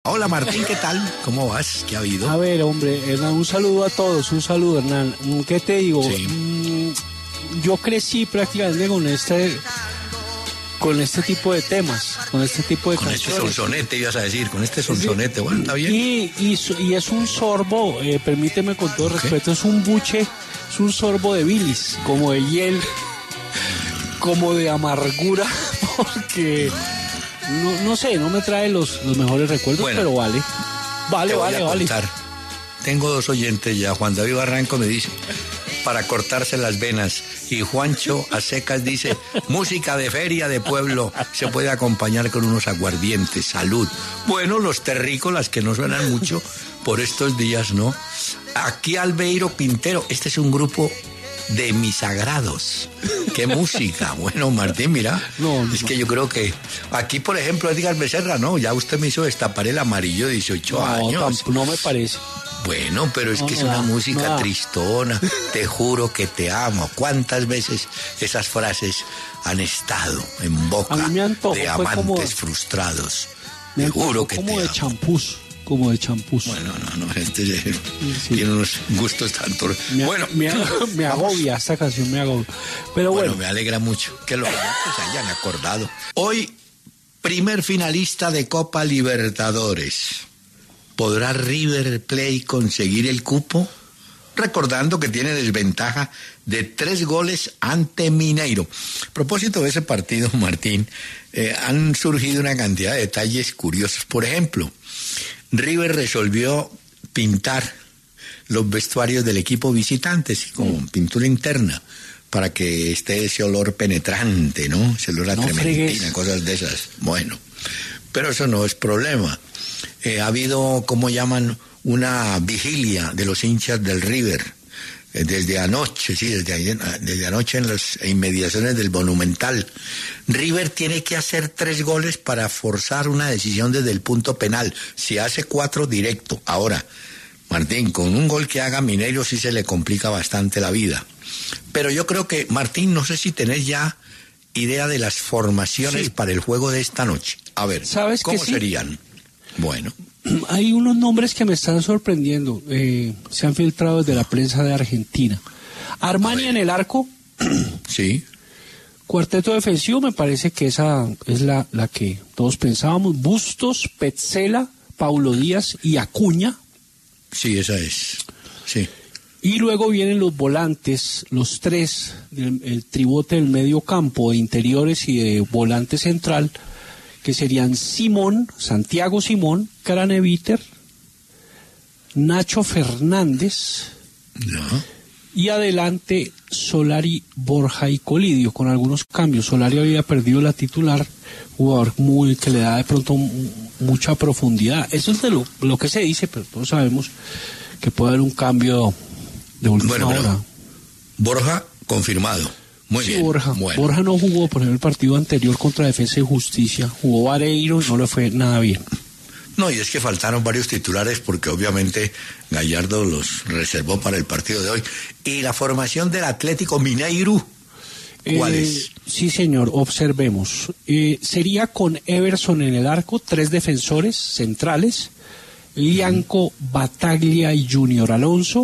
Hola Martín, ¿qué tal? ¿Cómo vas? ¿Qué ha habido? A ver, hombre, Hernán, un saludo a todos, un saludo, Hernán. ¿Qué te digo? Sí. Yo crecí prácticamente con este tipo de temas, con este tipo de Con este canciones. sonsonete, ibas a decir, con este sonsonete, bueno, está bien. Y es un sorbo, permíteme con todo respeto, es un buche, es un sorbo de bilis, como de hiel, como de amargura, porque... No sé, no me trae los mejores recuerdos, bueno, pero vale. Te voy a contar. Tengo dos oyentes ya. Juan David Barranco me dice, para cortarse las venas. Y Juancho a secas dice, música de feria de pueblo, se puede acompañar con unos aguardientes, salud. Bueno, los terrícolas que no suenan mucho por estos días, ¿no? Aquí Albeiro Quintero, este es un grupo de mis sagrados. ¡Qué música! Bueno, Martín, mira, es que yo creo que aquí, por ejemplo, Edgar Becerra, no, ya usted me hizo destapar el amarillo de 18 años. No me parece. Bueno, pero es que es una música tristona. Te juro que te amo. ¿Cuántas veces esas frases han estado en boca de amantes frustrados? Te juro que te amo. Como de champús. Bueno, no, tiene unos gustos tanto. Me agobia, esta canción me agobia. Pero bueno. Me alegra mucho que los amantes se hayan acordado. Hoy, primer finalista de Copa Libertadores. ¿Podrá River Plate conseguir el cupo? Recordando que tiene desventaja de 3 goles ante Mineiro. A propósito de ese partido, Martín, han surgido una cantidad de detalles curiosos. Por ejemplo, River resolvió pintar los vestuarios del equipo visitante, con pintura interna, para que esté ese olor penetrante, ¿no? Ese olor a trementina, cosas de esas. Bueno, pero eso no es problema. Ha habido, ¿cómo llaman?, una vigilia de los hinchas del River. Desde anoche, desde anoche en las inmediaciones del Monumental. River tiene que hacer 3 goles para forzar una decisión desde el punto penal. Si hace 4, directo. Ahora, Martín, con un gol que haga Mineiro sí se le complica bastante la vida. Pero yo creo que, Martín, no sé si tenés ya idea de las formaciones para el juego de esta noche. A ver, ¿cómo serían? Bueno. Hay unos nombres que me están sorprendiendo. Se han filtrado desde la prensa de Argentina. Armani en el arco. Sí. Cuarteto defensivo, me parece que esa es la que todos pensábamos. Bustos, Petzela, Paulo Díaz y Acuña. Sí, esa es. Sí. Y luego vienen los volantes, los 3, el tribote del medio campo, de interiores y de volante central, que serían Santiago Simón, Craneviter, Nacho Fernández, y adelante Solari, Borja y Colidio, con algunos cambios. Solari había perdido la titular, jugador que le da de pronto mucha profundidad. Eso es de lo que se dice, pero todos sabemos que puede haber un cambio de última hora. Borja confirmado. Muy bien. Borja no jugó, por ejemplo, el partido anterior contra Defensa y Justicia. Jugó Vareiro y no le fue nada bien. No, y es que faltaron varios titulares porque obviamente Gallardo los reservó para el partido de hoy. ¿Y la formación del Atlético Mineiro? ¿Cuál es? Sí, señor, observemos. Sería con Everson en el arco, 3 defensores centrales, Lianco, Bataglia y Junior Alonso.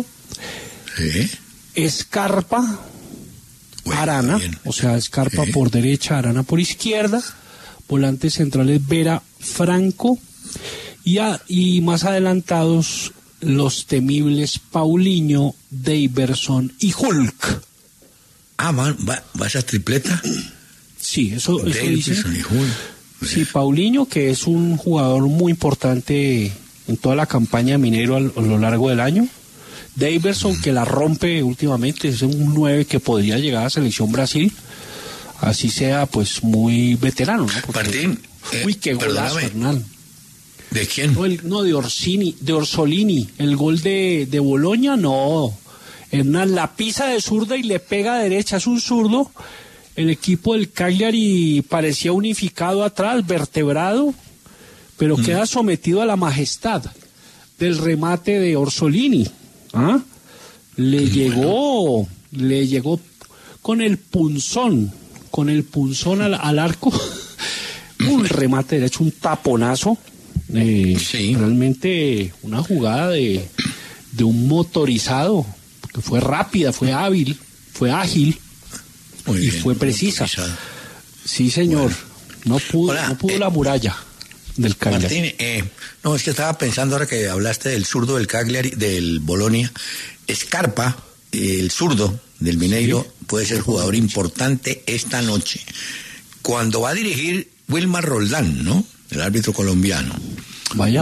Scarpa, Arana, o sea, Scarpa por derecha, Arana por izquierda, volantes centrales Vera, Franco, y más adelantados los temibles Paulinho, Daverson y Hulk. ¿Va esa tripleta? Sí, eso dice. Y Hulk. Sí, Paulinho, que es un jugador muy importante en toda la campaña de Mineiro a lo largo del año. Daverson, que la rompe últimamente, es un 9 que podría llegar a Selección Brasil, así sea pues muy veterano, ¿no? Porque, Martín, qué golazo, Hernán. ¿De quién? De Orsolini, el gol de Boloña, no. Hernán la pisa de zurda y le pega a derecha, es un zurdo. El equipo del Cagliari parecía unificado atrás, vertebrado, pero queda sometido a la majestad del remate de Orsolini. Le llegó con el punzón al arco, un remate derecho, un taponazo, Sí. Realmente una jugada de un motorizado, que fue rápida, fue hábil, fue ágil. Muy y bien, fue precisa. motorizado. Sí, señor. Bueno. No pudo la muralla del Cagliari. Martín, no, es que estaba pensando ahora que hablaste del zurdo del Cagliari, del Bolonia. Scarpa, el zurdo del Mineiro, sí, puede ser jugador importante esta noche. Cuando va a dirigir Wilmar Roldán, ¿no? El árbitro colombiano. Vaya,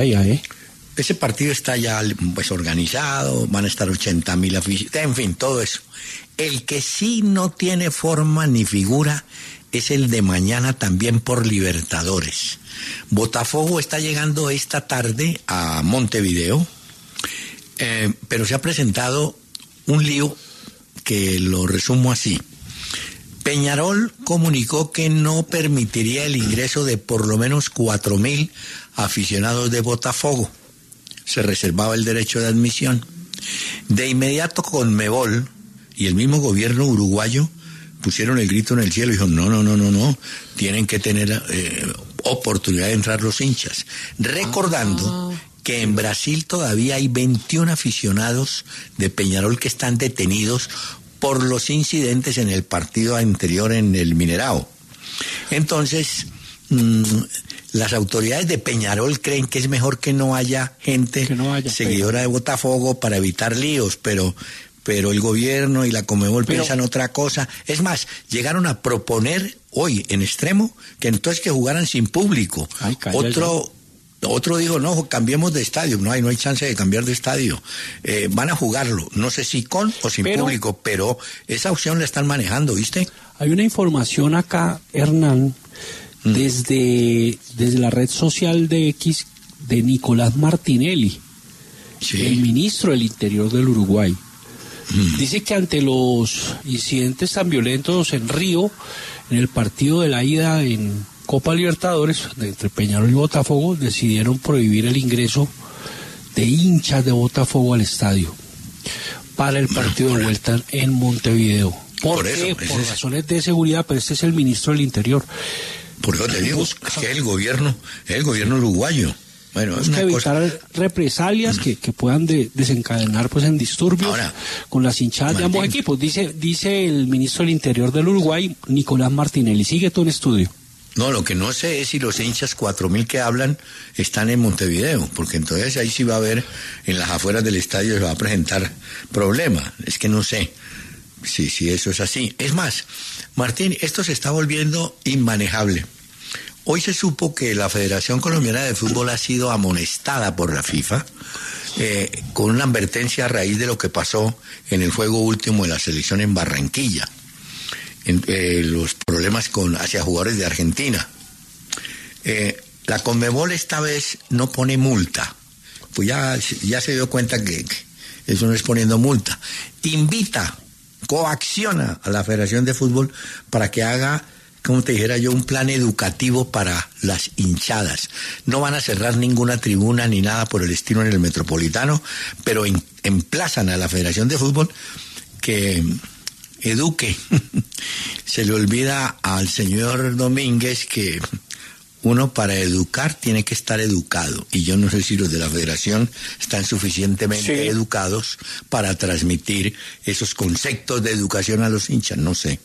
Ese partido está ya pues organizado, van a estar 80,000 aficionados, en fin, todo eso. El que sí no tiene forma ni figura es el de mañana también por Libertadores. Botafogo está llegando esta tarde a Montevideo, pero se ha presentado un lío que lo resumo así. Peñarol comunicó que no permitiría el ingreso de por lo menos 4,000 aficionados de Botafogo. Se reservaba el derecho de admisión. De inmediato Conmebol y el mismo gobierno uruguayo pusieron el grito en el cielo y dijeron, no, tienen que tener oportunidad de entrar los hinchas. Recordando que en Brasil todavía hay 21 aficionados de Peñarol que están detenidos por los incidentes en el partido anterior en el Mineirao. Entonces, las autoridades de Peñarol creen que es mejor que no haya gente seguidora de Botafogo para evitar líos, pero el gobierno y la Conmebol piensan otra cosa. Es más, llegaron a proponer hoy en extremo que entonces que jugaran sin público. Otro dijo, no, cambiemos de estadio. No hay chance de cambiar de estadio. Van a jugarlo, no sé si con o sin público, pero esa opción la están manejando, ¿viste? Hay una información acá, Hernán, desde la red social de X de Nicolás Martinelli, sí, el ministro del Interior del Uruguay. Dice que ante los incidentes tan violentos en Río, en el partido de la ida en Copa Libertadores, entre Peñarol y Botafogo, decidieron prohibir el ingreso de hinchas de Botafogo al estadio para el partido de vuelta en Montevideo. ¿Por qué? Por razones de seguridad, pero este es el ministro del Interior. Por eso te digo, es que el gobierno uruguayo. Bueno, es que evitar represalias que puedan desencadenar pues en disturbios con las hinchadas de ambos equipos. Dice el ministro del Interior del Uruguay, Nicolás Martinelli. Sigue tú en estudio. No, lo que no sé es si los hinchas 4,000 que hablan están en Montevideo, porque entonces ahí sí va a haber, en las afueras del estadio se va a presentar problema. Es que no sé si eso es así. Es más, Martín, esto se está volviendo inmanejable. Hoy se supo que la Federación Colombiana de Fútbol ha sido amonestada por la FIFA con una advertencia a raíz de lo que pasó en el juego último de la selección en Barranquilla, los problemas hacia jugadores de Argentina. La Conmebol esta vez no pone multa, pues ya se dio cuenta que eso no es poniendo multa. Coacciona a la Federación de Fútbol para que haga, como te dijera yo, un plan educativo para las hinchadas. No van a cerrar ninguna tribuna ni nada por el estilo en el Metropolitano, pero emplazan a la Federación de Fútbol que eduque. Se le olvida al señor Domínguez que uno para educar tiene que estar educado, y yo no sé si los de la Federación están suficientemente educados para transmitir esos conceptos de educación a los hinchas, no sé.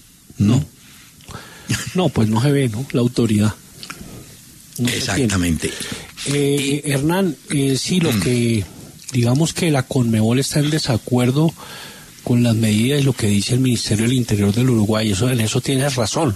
No, pues no se ve, ¿no? La autoridad. No. Exactamente. Hernán, sí, lo que digamos que la Conmebol está en desacuerdo con las medidas y lo que dice el Ministerio del Interior del Uruguay, en eso tienes razón.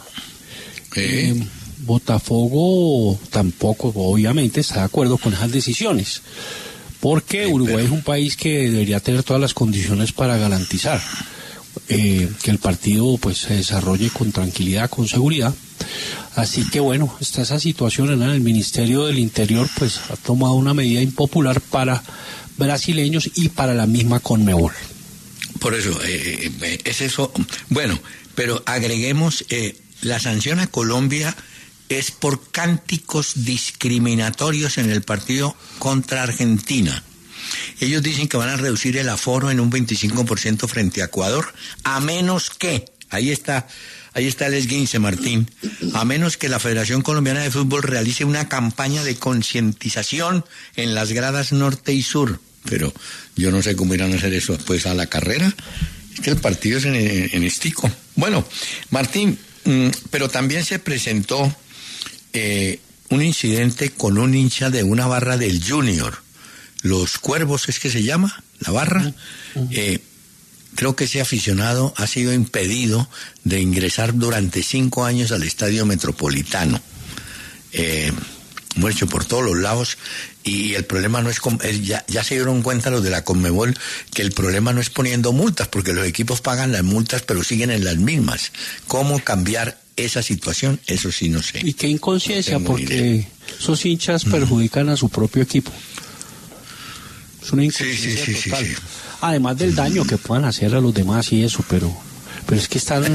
Botafogo tampoco, obviamente, está de acuerdo con esas decisiones, porque Uruguay es un país que debería tener todas las condiciones para garantizar que el partido pues se desarrolle con tranquilidad, con seguridad. Así que bueno, está esa situación, ¿no? El Ministerio del Interior pues ha tomado una medida impopular para brasileños y para la misma Conmebol. Por eso, es eso. Bueno, pero agreguemos, la sanción a Colombia es por cánticos discriminatorios en el partido contra Argentina. Ellos dicen que van a reducir el aforo en un 25% frente a Ecuador, a menos que, ahí está ahí está el esguince, Martín. A menos que la Federación Colombiana de Fútbol realice una campaña de concientización en las gradas norte y sur. Pero yo no sé cómo irán a hacer eso después a la carrera. Es que el partido es en estico. Bueno, Martín, pero también se presentó un incidente con un hincha de una barra del Junior. Los Cuervos, ¿es que se llama? La barra. Creo que ese aficionado ha sido impedido de ingresar durante 5 años al Estadio Metropolitano. Muerto por todos los lados, y el problema no es, ya se dieron cuenta los de la Conmebol que el problema no es poniendo multas, porque los equipos pagan las multas pero siguen en las mismas. ¿Cómo cambiar esa situación? Eso sí no sé. Y qué inconsciencia, no porque esos hinchas perjudican a su propio equipo. Es una inconsciencia total. Sí. Además del daño que puedan hacer a los demás y eso, pero es que están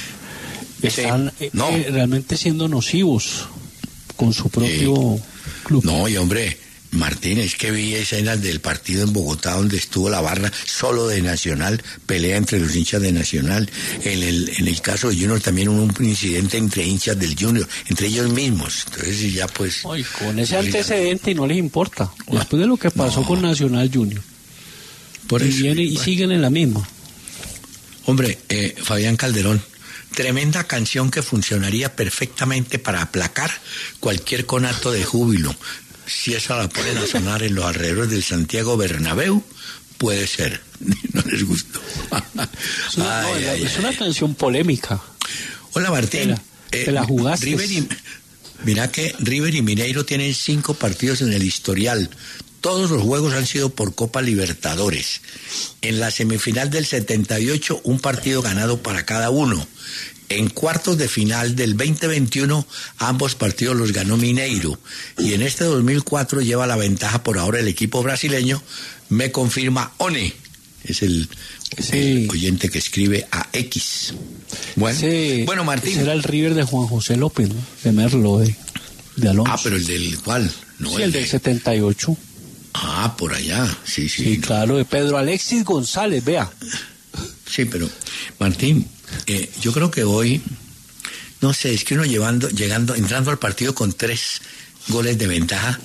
realmente siendo nocivos con su propio club. No, y hombre, Martín, es que vi escenas del partido en Bogotá donde estuvo la barra solo de Nacional, pelea entre los hinchas de Nacional. En el caso de Junior también hubo un incidente entre hinchas del Junior, entre ellos mismos. Entonces ya pues... Ay, con ese antecedente y no les importa. Después de lo que pasó con Nacional Junior. Por eso, y siguen en la misma. Hombre, Fabián Calderón, tremenda canción que funcionaría perfectamente para aplacar cualquier conato de júbilo. Si esa la ponen a sonar en los alrededores del Santiago Bernabéu, puede ser. No les gustó. Es una canción polémica. Hola, Martín. Te la jugaste. Mira que River y Mineiro tienen 5 partidos en el historial. Todos los juegos han sido por Copa Libertadores. En la semifinal del 78, un partido ganado para cada uno. En cuartos de final del 2021, ambos partidos los ganó Mineiro. Y en este 2004 lleva la ventaja por ahora el equipo brasileño. Me confirma One. Es el oyente que escribe a X. Bueno, Martín. Ese era el River de Juan José López, ¿no? De Merlo, de Alonso. Ah, pero el del ¿cuál? No, sí, el del 78. Ah, por allá, sí. Sí, claro, de Pedro Alexis González, vea. Sí, pero, Martín, yo creo que hoy, no sé, es que uno entrando al partido con 3 goles de ventaja,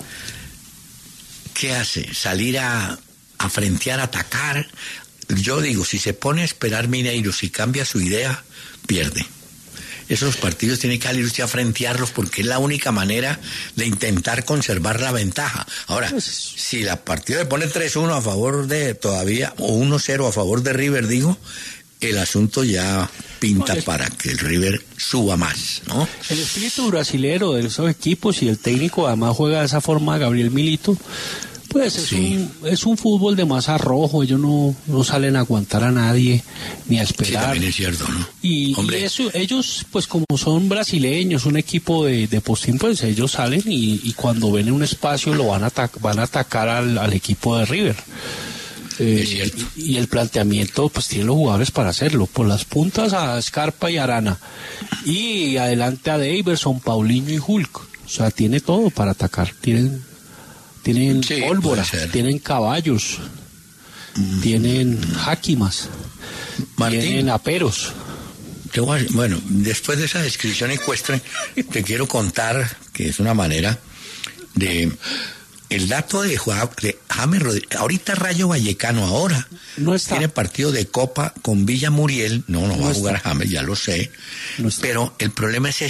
¿qué hace? ¿Salir a frentear, a atacar? Yo digo, si se pone a esperar Mineiro, si cambia su idea, pierde. Esos partidos tiene que salir usted a frentearlos porque es la única manera de intentar conservar la ventaja. Ahora, si la partida le pone 3-1 a favor de todavía, o 1-0 a favor de River, digo, el asunto ya pinta para que el River suba más, ¿no? El espíritu brasilero de esos equipos y el técnico además juega de esa forma, Gabriel Milito, pues es un fútbol de más arrojo, ellos no salen a aguantar a nadie, ni a esperar. Sí, también es cierto, ¿no? Y eso, ellos, pues como son brasileños, un equipo de postín, pues ellos salen y cuando ven un espacio lo van a atacar al equipo de River. Es cierto. Y el planteamiento, pues tienen los jugadores para hacerlo, por las puntas a Scarpa y Arana, y adelante a Daverson, Paulinho y Hulk, o sea, tiene todo para atacar, tienen pólvora, tienen caballos, tienen jáquimas, tienen aperos. Bueno, después de esa descripción ecuestre, te quiero contar que es una manera de... El dato de James Rodríguez, ahorita Rayo Vallecano ahora no está. Tiene partido de Copa con Villa Muriel, no va a jugar James, ya lo sé, pero el problema es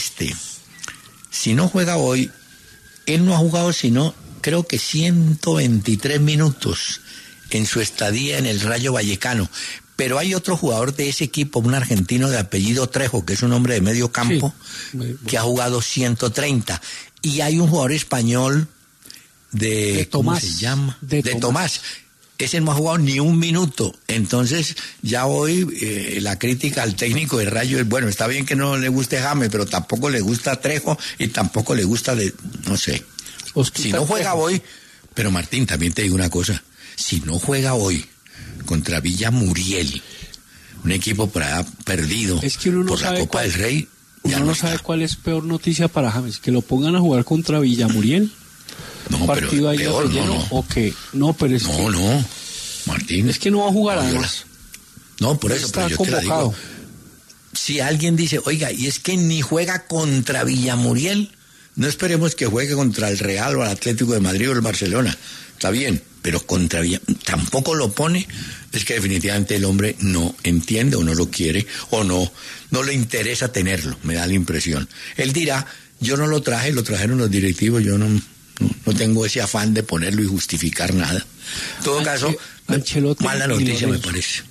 si no juega hoy, él no ha jugado sino creo que 123 minutos en su estadía en el Rayo Vallecano, pero hay otro jugador de ese equipo, un argentino de apellido Trejo, que es un hombre de medio campo, que ha jugado 130, y hay un jugador español de Tomás, ¿cómo se llama? De Tomás. Ese no ha jugado ni un minuto. Entonces, ya hoy la crítica al técnico de Rayo es, bueno, está bien que no le guste James, pero tampoco le gusta Trejo y tampoco le gusta no sé. Si no juega hoy, pero Martín, también te digo una cosa, si no juega hoy contra Villa Muriel, un equipo por allá perdido por la Copa del Rey, uno no sabe cuál es peor noticia para James, que lo pongan a jugar contra Villa Muriel. No, partido pero peor, no. ¿O qué? No, pero es que... No, Martín. Es que no va a jugar además. No, por eso, pero yo te la digo. si alguien dice, oiga, y es que ni juega contra Villamuriel, no esperemos que juegue contra el Real o el Atlético de Madrid o el Barcelona, está bien, pero contra tampoco lo pone, es que definitivamente el hombre no entiende o no lo quiere o no le interesa tenerlo, me da la impresión. Él dirá, yo no lo traje, lo trajeron los directivos, yo no tengo ese afán de ponerlo y justificar nada. En todo caso, mala noticia me parece.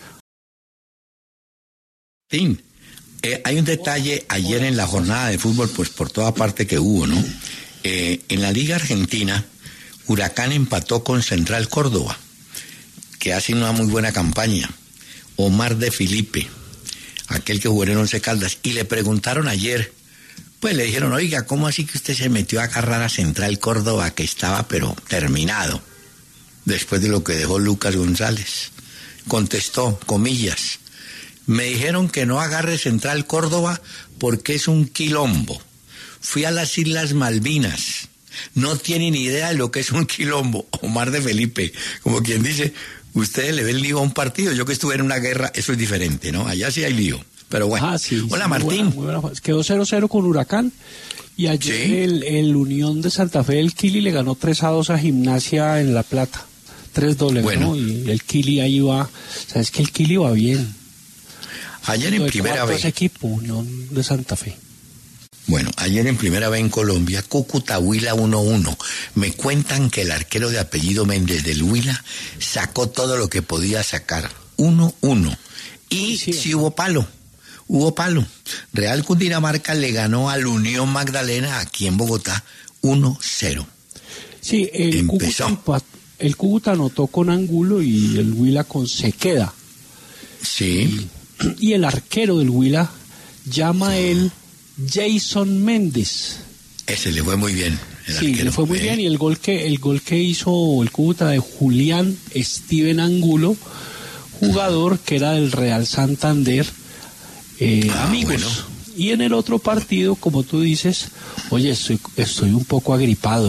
Sí, hay un detalle ayer en la jornada de fútbol, pues por toda parte que hubo, ¿no? En la Liga Argentina, Huracán empató con Central Córdoba, que hace una muy buena campaña. Omar de Filipe, aquel que jugó en Once Caldas, y le preguntaron ayer, pues le dijeron, oiga, ¿cómo así que usted se metió a agarrar a Central Córdoba, que estaba pero terminado, después de lo que dejó Lucas González? Contestó, comillas, me dijeron que no agarre Central Córdoba porque es un quilombo. Fui a las Islas Malvinas. No tienen idea de lo que es un quilombo. Omar de Felipe, como quien dice, ustedes le ven lío a un partido. Yo que estuve en una guerra, eso es diferente, ¿no? Allá sí hay lío. Pero bueno. Sí, hola, Martín. Muy buena. Quedó 0-0 con Huracán. Y ayer ¿sí? el Unión de Santa Fe del Kili le ganó 3-2 a Gimnasia en La Plata. 3-2 bueno. ¿No? Y el Kili ahí va. Sabes que el Kili va bien. Ayer en primera vez. Equipo, Unión de Santa Fe. Bueno, ayer en primera vez en Colombia, Cúcuta Huila 1-1. Me cuentan que el arquero de apellido Méndez del Huila sacó todo lo que podía sacar. 1-1. Y sí hubo palo. Real Cundinamarca le ganó al Unión Magdalena aquí en Bogotá 1-0. Sí, el Cúcuta anotó con Angulo y el Huila con Sequeda. Sí. Y el arquero del Huila llama él Jason Méndez. Ese le fue muy bien. Sí, le fue muy bien, y el gol que hizo el Cúcuta de Julián Steven Angulo, jugador que era del Real Santander, amigos. Bueno. Y en el otro partido, como tú dices, oye, estoy un poco agripado,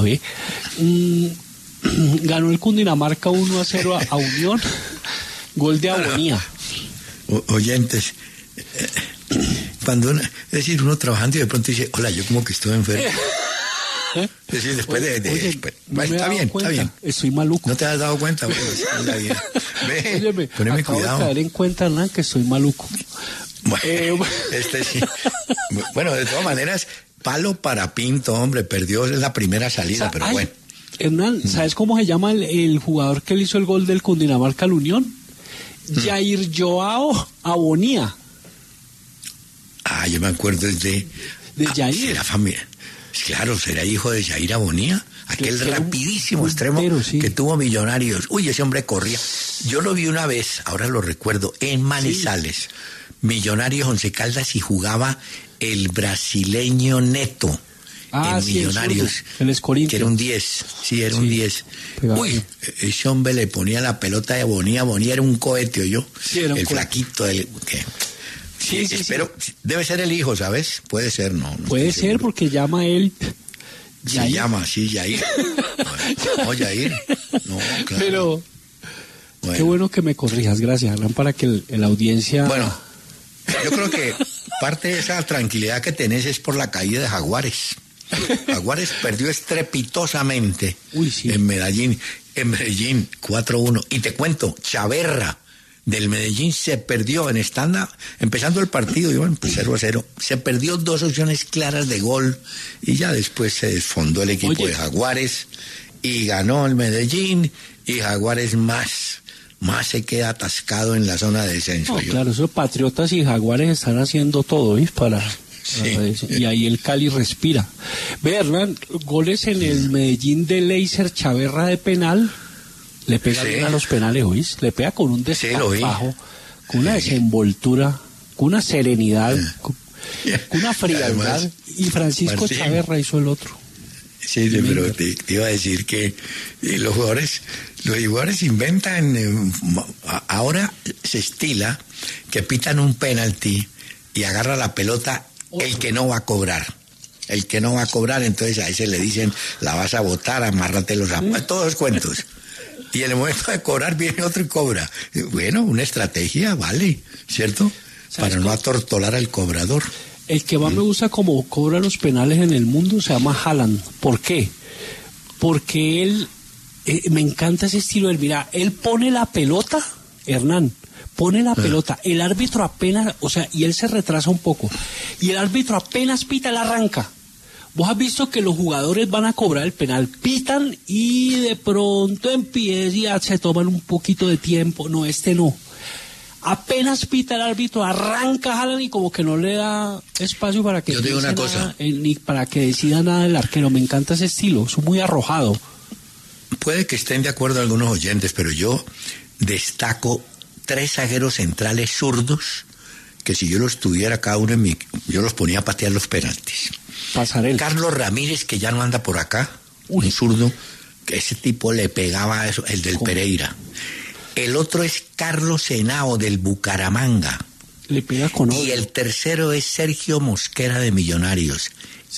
ganó el Cundinamarca 1-0 a Unión, gol de Abonía. Oyentes, cuando uno trabajando y de pronto dice, hola, yo como que estoy enfermo. Es decir, después está bien. Estoy maluco. ¿No te has dado cuenta? Bueno, está bien. Óyeme, poneme cuidado. De caer en cuenta, Hernán, que estoy maluco. Sí. Bueno, de todas maneras, palo para Pinto, hombre, perdió la primera salida, pero bueno. Hernán, ¿sabes cómo se llama el jugador que le hizo el gol del Cundinamarca al Unión? Jair Joao Abonía. Yo me acuerdo de Jair. Será familia. Claro, será hijo de Jair Abonía, aquel rapidísimo extremo que tuvo Millonarios. Uy, ese hombre corría. Yo lo vi una vez, ahora lo recuerdo, en Manizales. Millonarios Once Caldas, y jugaba el brasileño Neto. En Millonarios, el Escorín, que era un 10, era un 10. Uy, ese hombre le ponía la pelota de Abonía era un cohete, ¿oyó? El flaquito, espero, debe ser el hijo, ¿sabes? Puede ser, no puede ser seguro. Porque llama él Yair. Se llama, Yair. No, Yair. No, claro. Pero qué bueno que me corrijas, gracias, Alan, para que la audiencia... Bueno, yo creo que parte de esa tranquilidad que tenés es por la caída de Jaguares. Jaguares perdió estrepitosamente en Medellín 4-1. Y te cuento, Chaverra del Medellín se perdió en stand-up, empezando el partido, y bueno, pues 0-0. Se perdió 2 opciones claras de gol, y ya después se desfondó el equipo de Jaguares, y ganó el Medellín, y Jaguares más se queda atascado en la zona de descenso. Claro, esos Patriotas y Jaguares están haciendo todo, ¿ves? Y ahí el Cali respira. Ve, Hernán, goles en el Medellín de Leiser Chaverra de penal. Le pega bien a los penales, ¿oís? Le pega con un desparpajo, con una desenvoltura, con una serenidad, con una frialdad. Además, y Francisco Martín Chaverra hizo el otro. Sí, pero te iba a decir que los jugadores inventan, ahora se estila que pitan un penalti y agarra la pelota el que no va a cobrar. Entonces a ese le dicen, la vas a botar, amárrate los zapatos, todos los cuentos. Y en el momento de cobrar viene otro y cobra. Bueno, una estrategia, vale, ¿cierto? para no atortolar al cobrador. El que más me gusta como cobra los penales en el mundo se llama Haaland. ¿Por qué? Porque él, me encanta ese estilo. Mira, él pone la pelota, Hernán, pone la pelota, el árbitro apenas, o sea, y él se retrasa un poco, y el árbitro apenas pita, él arranca. Vos has visto que los jugadores van a cobrar el penal, pitan y de pronto empiezan y se toman un poquito de tiempo. No, no. Apenas pita el árbitro, arranca Haaland y como que no le da espacio para que... Yo digo una cosa. Ni para que decida nada el arquero. Me encanta ese estilo, es muy arrojado. Puede que estén de acuerdo algunos oyentes, pero yo destaco 3 zagueros centrales zurdos que si yo los tuviera cada uno yo los ponía a patear los penaltis. Pasarela. Carlos Ramírez, que ya no anda por acá, un zurdo, que ese tipo le pegaba a eso, el del Pereira. El otro es Carlos Henao del Bucaramanga. Le pega con odio. Y el tercero es Sergio Mosquera de Millonarios.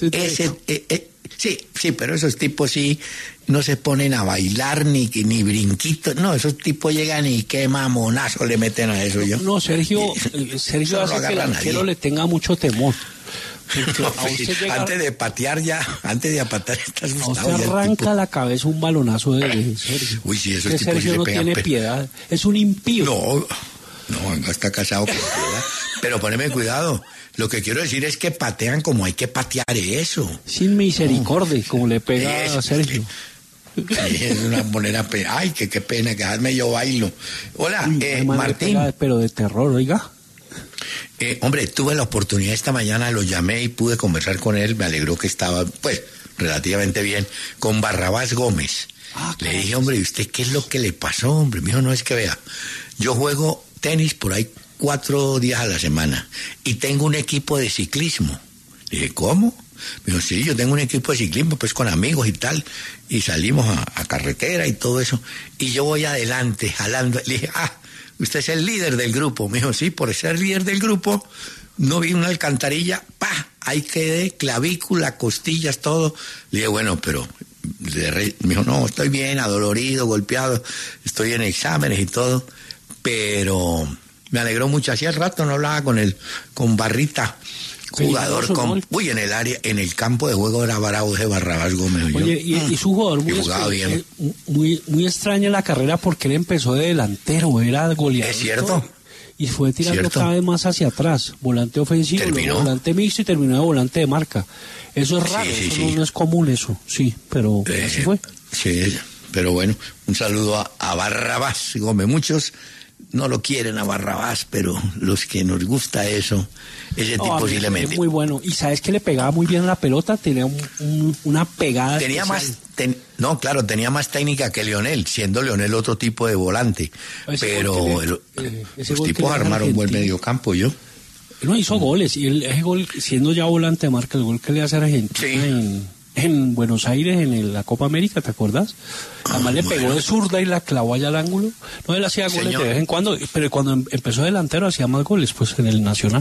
Sí, pero esos tipos sí no se ponen a bailar ni brinquitos. No, esos tipos llegan y qué mamonazo le meten a eso. No, Sergio hace que el arquero le tenga mucho temor. No, antes de patear está asustado. Usted arranca la cabeza un balonazo de Sergio. Uy, sí, esos tipos Sergio sí no le pegan. Tiene piedad, es un impío. No, está casado con piedad. Pero poneme cuidado. Lo que quiero decir es que patean como hay que patear eso. Sin misericordia, como le pega a Sergio. Es una moneda. Ay, qué pena, que hazme yo bailo. Hola, Martín. Pega, pero de terror, oiga. Hombre, tuve la oportunidad esta mañana, lo llamé y pude conversar con él, me alegró que estaba, pues, relativamente bien, con Barrabás Gómez. Le dije, hombre, ¿y usted qué es lo que le pasó, hombre? Me dijo, no, es que vea, yo juego tenis por ahí 4 días a la semana y tengo un equipo de ciclismo. Le dije, ¿cómo? Me dijo, sí, yo tengo un equipo de ciclismo, pues con amigos y tal, y salimos a carretera y todo eso, y yo voy adelante, jalando. Le dije, usted es el líder del grupo. Me dijo, sí, por ser líder del grupo, no vi una alcantarilla, ahí quedé, clavícula, costillas, todo. Le dije, bueno, pero... Me dijo, no, estoy bien, adolorido, golpeado, estoy en exámenes y todo, pero me alegró mucho. Hacía rato no hablaba con Barrita, jugador en el área, en el campo de juego era bravo ese Barrabás Gómez. Oye, y su jugador muy extraña la carrera porque él empezó de delantero, era goleador. Es cierto. Y fue tirando cada vez más hacia atrás, volante ofensivo, luego volante mixto y terminó de volante de marca. Eso es raro, no es común eso, sí, pero así fue. Sí, pero bueno, un saludo a Barrabás Gómez. Muchos no lo quieren a Barrabás, pero los que nos gusta eso, ese tipo posiblemente. Muy bueno, y sabes que le pegaba muy bien a la pelota, tenía una pegada. Tenía tenía más técnica que Leonel, siendo Leonel otro tipo de volante. Pero los tipos armaron buen mediocampo, yo. No hizo goles, y ese gol, siendo ya volante de marca, el gol que le hace a Argentina en Buenos Aires, en la Copa América, ¿te acuerdas? Además le pegó de zurda y la clavó allá al ángulo. No, él hacía goles de vez en cuando, pero cuando empezó delantero hacía más goles, pues en el Nacional.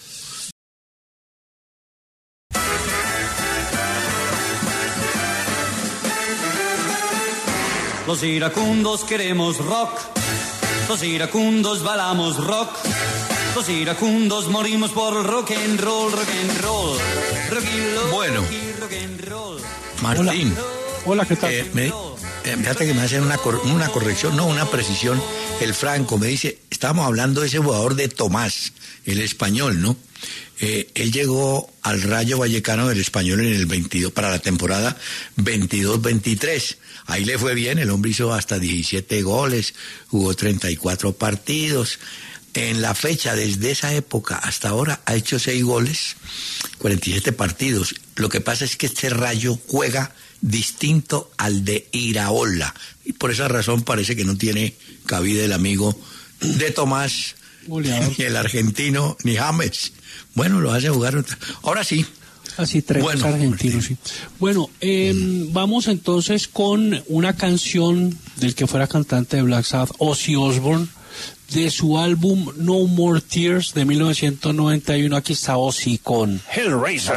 Los iracundos queremos rock, los iracundos bailamos rock, los iracundos morimos por rock and roll, rock and roll. Bueno, Martín. Hola, ¿qué tal? Fíjate que me hacen una corrección, no, una precisión. El Franco me dice, estábamos hablando de ese jugador de Tomás, el español, ¿no? Él llegó al Rayo Vallecano del Español en el 22, para la temporada 22-23. Ahí le fue bien, el hombre hizo hasta 17 goles, jugó 34 partidos. En la fecha, desde esa época hasta ahora, ha hecho 6 goles, 47 partidos. Lo que pasa es que este Rayo juega distinto al de Iraola. Y por esa razón parece que no tiene cabida el amigo de Tomás, ni el argentino, ni James. Bueno, lo hace jugar. Ahora sí. Así tres argentinos, sí. Bueno, vamos entonces con una canción del que fuera cantante de Black Sabbath, Ozzy Osbourne, de su álbum No More Tears de 1991. Aquí está Ozzy con Hellraiser.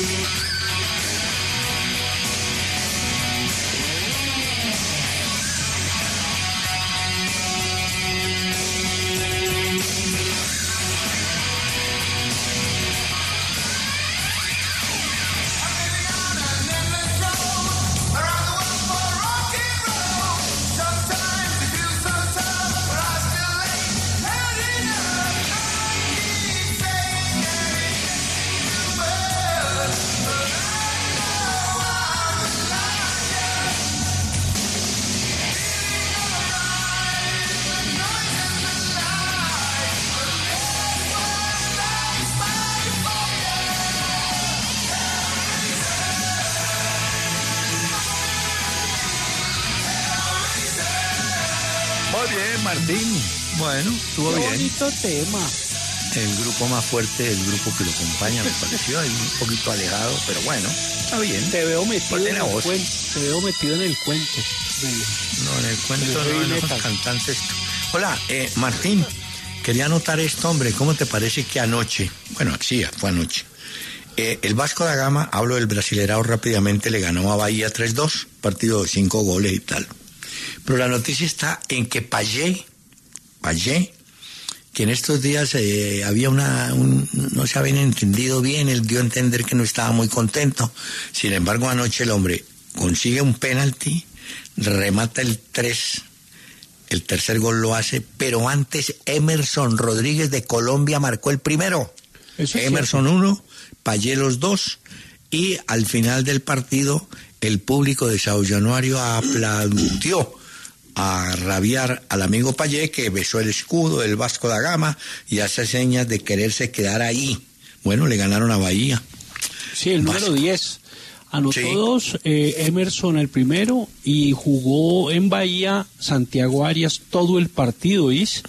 Muy bien, Martín. Bueno, estuvo Qué bien. bonito tema. El grupo más fuerte del grupo que lo acompaña, me pareció, ahí un poquito alejado, pero bueno, está bien. Te veo metido Ponle en la el voz. cuento. Te veo metido en el cuento. No, en el cuento El no, heavy en los metal. cantantes. Hola, Martín, quería anotar esto, hombre, ¿cómo te parece que anoche, bueno, sí, fue anoche, el Vasco da Gama, hablo del Brasileirao rápidamente, le ganó a Bahía 3-2, partido de 5 goles y tal. Pero la noticia está en que Payet, que en estos días había no se habían entendido bien, él dio a entender que no estaba muy contento. Sin embargo, anoche el hombre consigue un penalti, remata el tercer gol lo hace, pero antes Emerson Rodríguez de Colombia marcó el primero. Eso es Emerson 1, Payet los 2, y al final del partido el público de Sao Januario aplaudió a rabiar al amigo Payet, que besó el escudo del Vasco da Gama y hace señas de quererse quedar ahí. Bueno, le ganaron a Bahía. Sí, el número Vasco. 10. Anotó Sí. 2, Emerson el primero, y jugó en Bahía Santiago Arias todo el partido, ¿oís?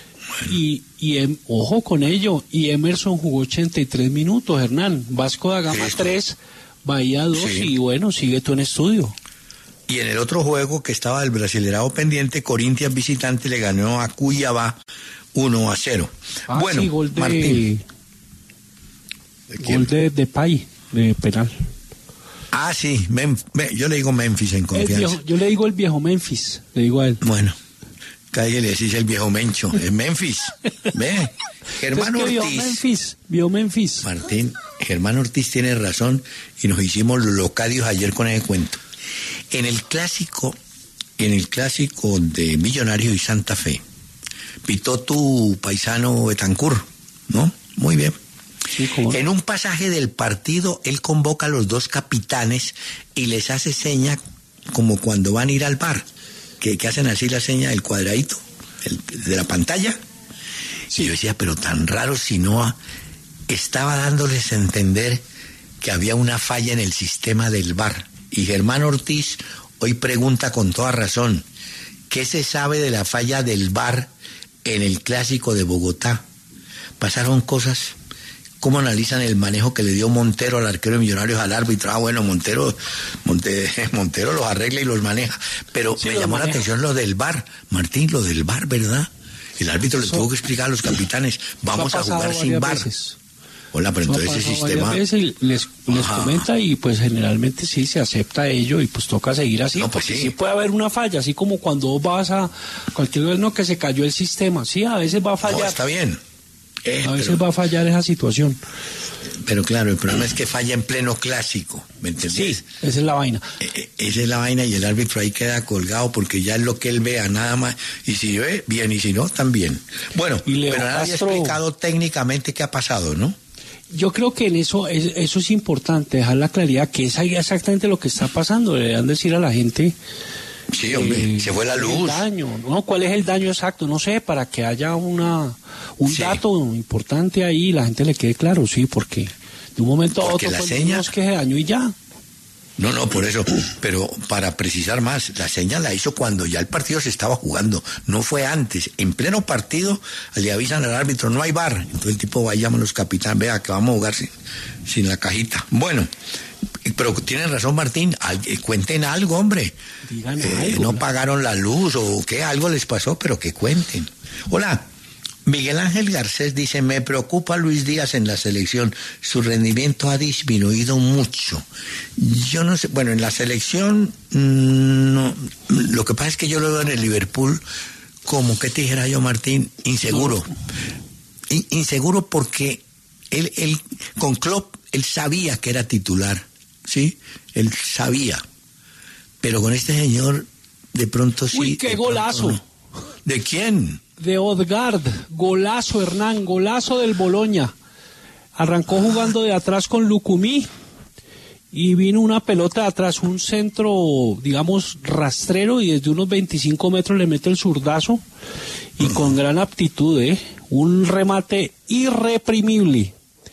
Ojo con ello, y Emerson jugó 83 minutos, Hernán. Vasco da Gama Esto. 3, Bahía 2, Sí. y bueno, sigue tú en estudio. Y en el otro juego que estaba del Brasileirao pendiente, Corinthians visitante le ganó a Cuiabá 1-0. Bueno, Sí, gol de, Martín. ¿De quién? gol de Depay, de penal. Ah, sí, yo le digo Memphis en El confianza. viejo, yo le digo el viejo Memphis, le digo a él. Bueno, cállate, le decís el viejo Mencho, es Memphis. Ve, Germán Es que Ortiz. vio Memphis. Martín, Germán Ortiz tiene razón y nos hicimos los locadios ayer con ese cuento. En el clásico de Millonarios y Santa Fe, pitó tu paisano Betancur, ¿no? Muy bien. Sí, ¿cómo? En un pasaje del partido, él convoca a los dos capitanes y les hace seña como cuando van a ir al bar, que hacen así la seña del cuadradito, de la pantalla. Sí. Y yo decía, pero tan raro si no estaba dándoles a entender que había una falla en el sistema del VAR. Y Germán Ortiz hoy pregunta con toda razón, ¿qué se sabe de la falla del VAR en el clásico de Bogotá? Pasaron cosas. ¿Cómo analizan el manejo que le dio Montero al arquero de Millonarios al árbitro? Ah, bueno, Montero los arregla y los maneja. Pero Sí, me los llamó la maneja. atención lo del VAR. Martín, lo del VAR, ¿verdad? El árbitro le tuvo que explicar a los capitanes, vamos a jugar sin VAR. Hola, pero entonces ese sistema... Les Ajá. comenta y pues generalmente sí se acepta ello y pues toca seguir así. No, pues porque sí. sí puede haber una falla, así como cuando vas a cualquier vez, no, que se cayó el sistema. Sí, a veces va a No, fallar. está bien. A veces va a fallar esa situación. Pero claro, el problema es que falla en pleno clásico, ¿me entendés? Sí, esa es la vaina. Esa es la vaina y el árbitro ahí queda colgado porque ya es lo que él vea, nada más. Y si ve, bien, y si no, también. Bueno, Y Leo pero nadie ha Castro- explicado técnicamente qué ha pasado, ¿no? Yo creo que en eso es importante, dejar la claridad que es ahí exactamente lo que está pasando. Le dan decir a la gente... Sí, hombre, se fue la ¿cuál es luz. el daño? ¿No? ¿Cuál es el daño exacto? No sé, para que haya un Sí. dato importante ahí y la gente le quede claro, sí, porque de un momento a Porque otro la pues, seña- no es que se dañó y ya. No, por eso. Pero para precisar más, la señal la hizo cuando ya el partido se estaba jugando. No fue antes. En pleno partido le avisan al árbitro, no hay VAR. Entonces el tipo va y llama a los capitanes, vea que vamos a jugar sin la cajita. Bueno, pero tienen razón Martín, cuenten algo, hombre. Digan algo, No ¿no? pagaron la luz o qué, algo les pasó, pero que cuenten. Hola, Miguel Ángel Garcés dice, me preocupa Luis Díaz en la selección, su rendimiento ha disminuido mucho. Yo no sé, bueno, en la selección, no, lo que pasa es que yo lo veo en el Liverpool como, ¿qué te dijera yo, Martín? Inseguro. Inseguro porque él con Klopp, él sabía que era titular, ¿sí? Él sabía. Pero con este señor, de pronto sí. ¡Uy, qué golazo! No. ¿De quién? De Odegaard, golazo, Hernán, golazo del Bologna. Arrancó jugando de atrás con Lucumí y vino una pelota de atrás, un centro, digamos, rastrero, y desde unos 25 metros le mete el zurdazo y con gran aptitud, un remate irreprimible.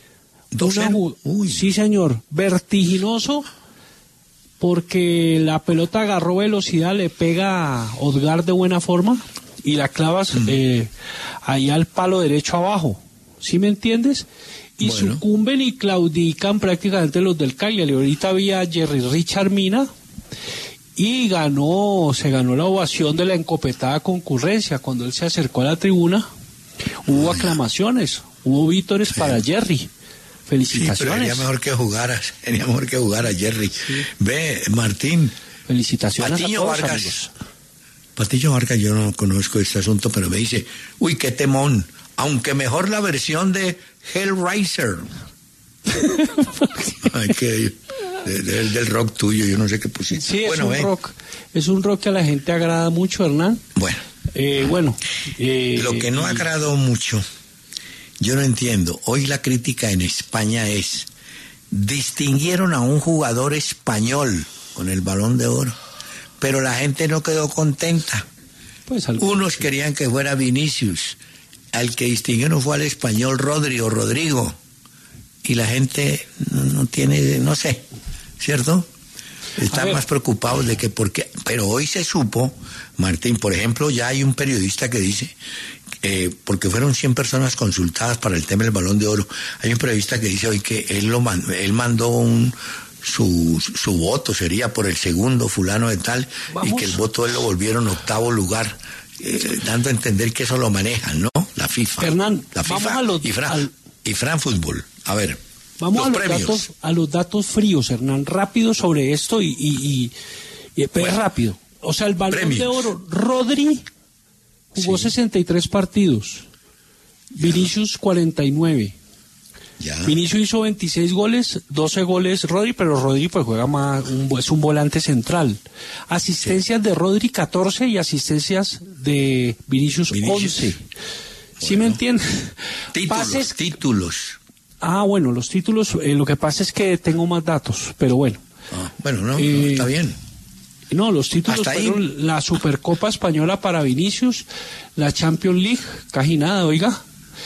Sí, señor, vertiginoso, porque la pelota agarró velocidad, le pega a Odegaard de buena forma y la clavas ahí al palo derecho abajo, ¿sí me entiendes? Y bueno, sucumben y claudican prácticamente los del Cagliari. Ahorita había Jerry Richard Mina y se ganó la ovación de la encopetada concurrencia. Cuando él se acercó a la tribuna, hubo aclamaciones, hubo vítores para Jerry. Felicitaciones. Sí, pero sería mejor que jugara Jerry. Sí. Ve, Martín. Felicitaciones Patiño a todos, Vargas. Amigos. Patiño Vargas, yo no conozco este asunto, pero me dice, uy, qué temón, aunque mejor la versión de Hellraiser. Ay, que del rock tuyo, yo no sé qué pusiste. Sí, bueno, es un rock que a la gente agrada mucho, Hernán. Bueno. Lo que no agradó mucho, yo no entiendo. Hoy la crítica en España es, distinguieron a un jugador español con el Balón de Oro, pero la gente no quedó contenta. Pues unos querían que fuera Vinicius, al que distinguieron fue al español Rodrigo, y la gente no tiene, no sé, ¿cierto? Están más preocupados de que porque, pero hoy se supo, Martín, por ejemplo, ya hay un periodista que dice, porque fueron 100 personas consultadas para el tema del Balón de Oro, hay un periodista que dice hoy que él mandó su voto sería por el segundo fulano de tal. ¿Vamos? Y que el voto él lo volvieron 8º lugar, dando a entender que eso lo manejan, ¿no? La FIFA. Hernán, la FIFA y Fran Fútbol. A ver, vamos a los datos fríos, Hernán, rápido sobre esto y bueno, rápido. O sea, el Balón de Oro, Rodri jugó 63 partidos, Vinicius 49. Ya. Vinicius hizo 26 goles, 12 goles Rodri, pero Rodri pues juega más, es un volante central. Asistencias de Rodri 14 y asistencias de Vinicius 11. Bueno, ¿sí me entiendes? Títulos. Ah, bueno, los títulos, lo que pasa es que tengo más datos, pero bueno. No, está bien. No, los títulos fueron la Supercopa Española para Vinicius, la Champions League, casi nada, oiga.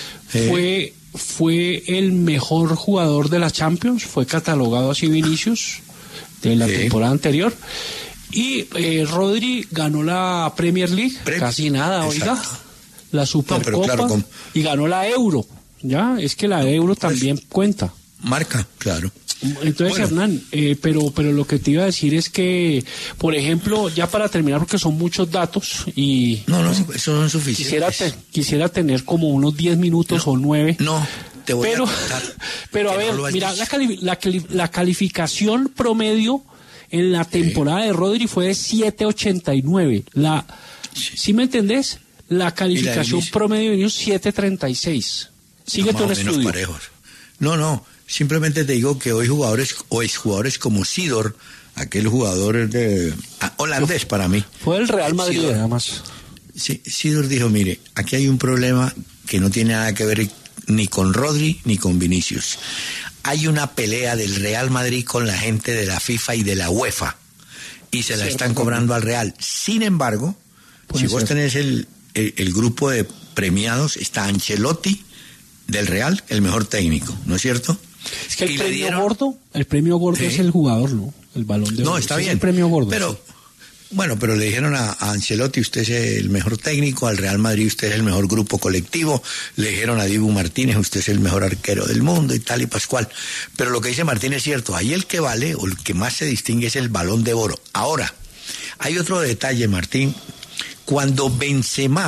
Fue el mejor jugador de la Champions, fue catalogado así Vinicius de la temporada anterior. Y Rodri ganó la Premier League, casi nada, oiga. La Supercopa y ganó la Euro. Ya, es que la Euro también cuenta. Marca, claro. Entonces, Hernán, pero lo que te iba a decir es que, por ejemplo, ya para terminar, porque son muchos datos y... No, eso no es suficiente. Quisiera tener como unos 10 minutos o 9. No, te voy a contar. Pero a ver, mira, la calificación promedio en la temporada de Rodri fue de 7.89. ¿Sí me entendés? La calificación promedio de Vinicius 7.36. Sigue todo el estudio. Parejos. No, simplemente te digo que hoy jugadores o exjugadores como Sidor, aquel jugador holandés para mí. Fue el Real Madrid, además. Sí, Sidor dijo, mire, aquí hay un problema que no tiene nada que ver ni con Rodri ni con Vinicius. Hay una pelea del Real Madrid con la gente de la FIFA y de la UEFA y se la están cobrando al Real. Sin embargo, si vos tenés el grupo de premiados, está Ancelotti del Real, el mejor técnico, ¿no es cierto? Es que el premio gordo es el jugador, ¿no? El Balón de Oro. No, está bien. Es el premio gordo. Pero le dijeron a Ancelotti, usted es el mejor técnico, al Real Madrid usted es el mejor grupo colectivo, le dijeron a Dibu Martínez, usted es el mejor arquero del mundo y tal y pascual. Pero lo que dice Martínez es cierto, ahí el que vale o el que más se distingue es el Balón de Oro. Ahora, hay otro detalle, Martín, cuando Benzema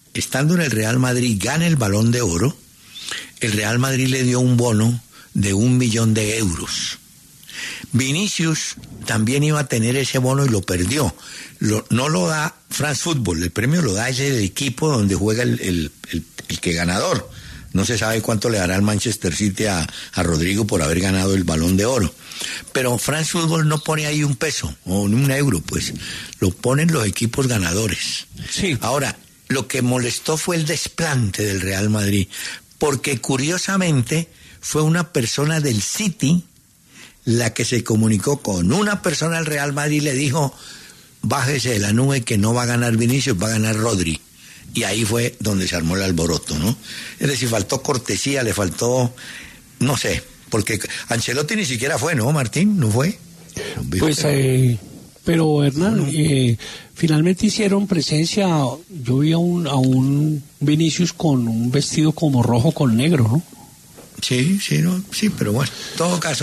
estando en el Real Madrid, gana el Balón de Oro, el Real Madrid le dio un bono de 1 millón de euros. Vinicius también iba a tener ese bono y lo perdió. No lo da France Football, el premio lo da ese equipo donde juega el que ganador. No se sabe cuánto le dará el Manchester City a Rodrigo por haber ganado el Balón de Oro. Pero France Football no pone ahí un peso o un euro, pues lo ponen los equipos ganadores. Sí. Ahora, lo que molestó fue el desplante del Real Madrid, porque curiosamente fue una persona del City la que se comunicó con una persona del Real Madrid y le dijo: bájese de la nube que no va a ganar Vinicius, va a ganar Rodri. Y ahí fue donde se armó el alboroto, ¿no? Es decir, faltó cortesía, le faltó, no sé, porque Ancelotti ni siquiera fue, ¿no, Martín? ¿No fue? Pues, pero Hernán, finalmente hicieron presencia. Yo vi a un Vinicius con un vestido como rojo con negro, ¿no? Sí, no, sí, pero bueno, en todo caso,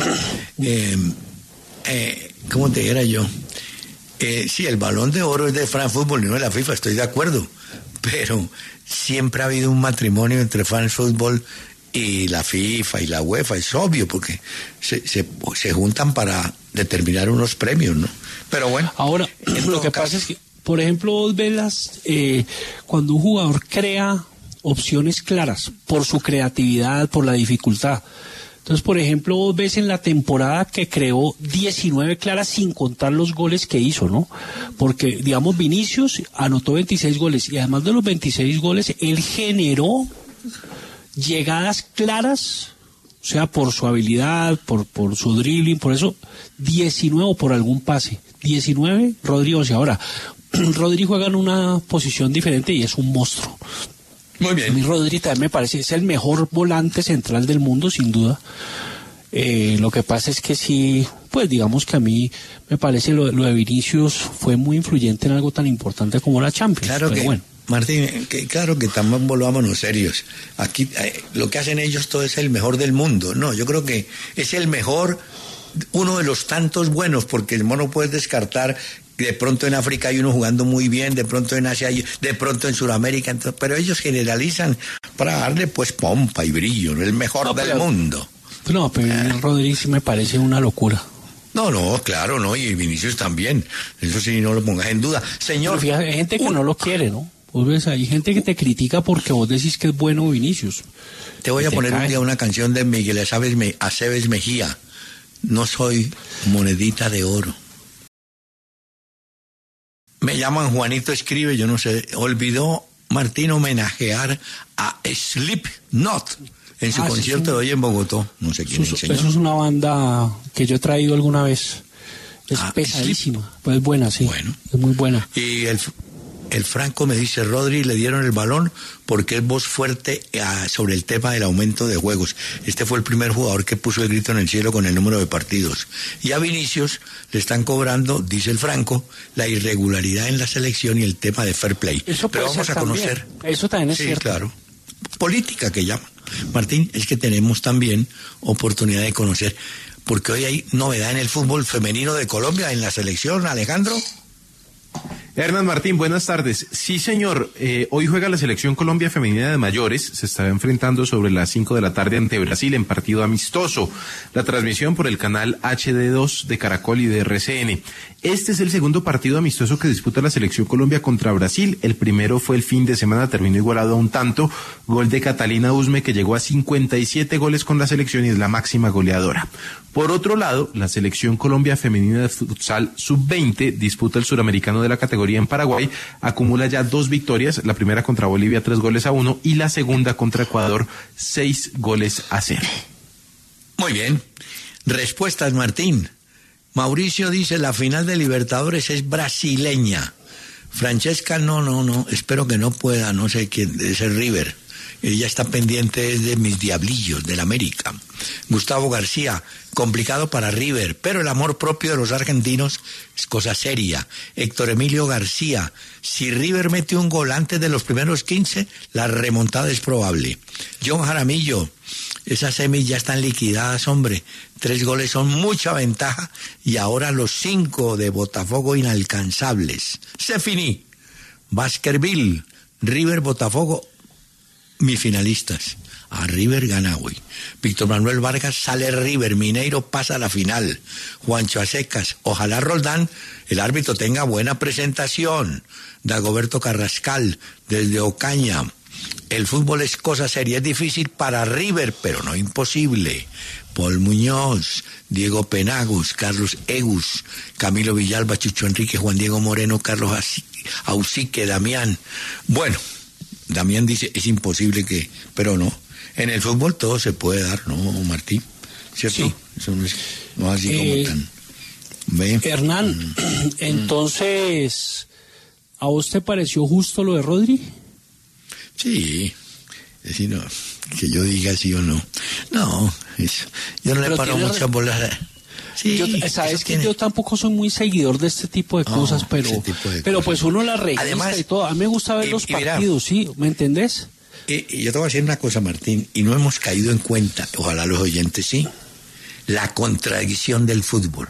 ¿cómo te dijera yo? Sí, el Balón de Oro es de France Football y no de la FIFA, estoy de acuerdo, pero siempre ha habido un matrimonio entre France Football y la FIFA y la UEFA, es obvio, porque se juntan para determinar unos premios, ¿no? Pero bueno. Ahora, lo que pasa es que, por ejemplo, vos ves cuando un jugador crea opciones claras, por su creatividad, por la dificultad. Entonces, por ejemplo, vos ves en la temporada que creó 19 claras sin contar los goles que hizo, ¿no? Porque, digamos, Vinicius anotó 26 goles y además de los 26 goles, él generó llegadas claras, o sea, por su habilidad, por su dribbling, por eso, 19 o por algún pase. 19, Rodrigo. Y ahora, Rodrigo juega en una posición diferente y es un monstruo. Muy bien. A mí Rodri también me parece, es el mejor volante central del mundo, sin duda. Lo que pasa es que sí, pues digamos que a mí me parece lo de Vinicius fue muy influyente en algo tan importante como la Champions. Claro que, bueno. Martín, claro que también volvámonos serios. Aquí lo que hacen ellos todo es el mejor del mundo. No, yo creo que es el mejor, uno de los tantos buenos, porque no puedes descartar. De pronto en África hay uno jugando muy bien, de pronto en Asia hay, de pronto en Sudamérica, pero ellos generalizan para darle pues pompa y brillo, el mejor del mundo. No, pero Rodríguez sí me parece una locura. No, claro, no, y Vinicius también, eso sí, no lo pongas en duda. Señor... Pero fíjate, hay gente que no lo quiere, ¿no? Vos ves, hay gente que te critica porque vos decís que es bueno Vinicius. Te voy a poner un día una canción de Miguel Aceves Mejía, No soy monedita de oro. Me llaman Juanito Escribe, yo no sé, olvidó Martín homenajear a Slipknot en su concierto de hoy en Bogotá. No sé quién enseñó. Eso es una banda que yo he traído alguna vez. Es pesadísima, pues es buena, sí. Bueno. Es muy buena. Y el Franco me dice, Rodri, le dieron el balón porque es voz fuerte sobre el tema del aumento de juegos. Este fue el primer jugador que puso el grito en el cielo con el número de partidos. Y a Vinicius le están cobrando, dice el Franco, la irregularidad en la selección y el tema de fair play. Eso pero vamos a conocer. También. Eso también es cierto. Sí, claro. Política que llaman. Martín, es que tenemos también oportunidad de conocer, porque hoy hay novedad en el fútbol femenino de Colombia, en la selección, Alejandro. Hernán Martín, buenas tardes. Sí, señor, hoy juega la Selección Colombia Femenina de Mayores, se estará enfrentando sobre las 5 de la tarde ante Brasil en partido amistoso. La transmisión por el canal HD2 de Caracol y de RCN. Este es el segundo partido amistoso que disputa la Selección Colombia contra Brasil. El primero fue el fin de semana, terminó igualado a un tanto. Gol de Catalina Usme, que llegó a 57 goles con la selección y es la máxima goleadora. Por otro lado, la Selección Colombia Femenina de Futsal Sub-20 disputa el suramericano de la categoría en Paraguay, acumula ya 2 victorias, la primera contra Bolivia 3-1 y la segunda contra Ecuador 6-0. Muy bien. Respuestas, Martín. Mauricio dice, la final de Libertadores es brasileña. Francesca, no, espero que no pueda, no sé quién, es el River. Ella está pendiente de mis diablillos, del América. Gustavo García, complicado para River, pero el amor propio de los argentinos es cosa seria. Héctor Emilio García, si River mete un gol antes de los primeros 15, la remontada es probable. John Jaramillo, esas semis ya están liquidadas, hombre. 3 goles son mucha ventaja y ahora los 5 de Botafogo inalcanzables. Se finí. Baskerville, River Botafogo, mis finalistas. A River gana hoy. Víctor Manuel Vargas sale River, Mineiro pasa a la final. Juancho Acecas, ojalá Roldán, el árbitro tenga buena presentación. Dagoberto Carrascal, desde Ocaña. El fútbol es cosa seria, es difícil para River, pero no imposible. Paul Muñoz, Diego Penagos, Carlos Egus, Camilo Villalba, Chucho Enrique, Juan Diego Moreno, Carlos Ausique, Damián. Bueno, Damián dice, es imposible que, pero no. En el fútbol todo se puede dar, ¿no, Martín? ¿Cierto? Sí. Eso no es así como tan... ¿Ve? Hernán, entonces, ¿a vos te pareció justo lo de Rodri? Sí, es decir, no, que yo diga sí o no. No, eso, yo no le paro muchas bolas. Sí, sabes que yo tampoco soy muy seguidor de este tipo de cosas, pero pues uno la registra. Además, y todo. A mí me gusta ver los partidos, sí, ¿me entendés? Y yo te voy a decir una cosa, Martín, y no hemos caído en cuenta, ojalá los oyentes sí, la contradicción del fútbol.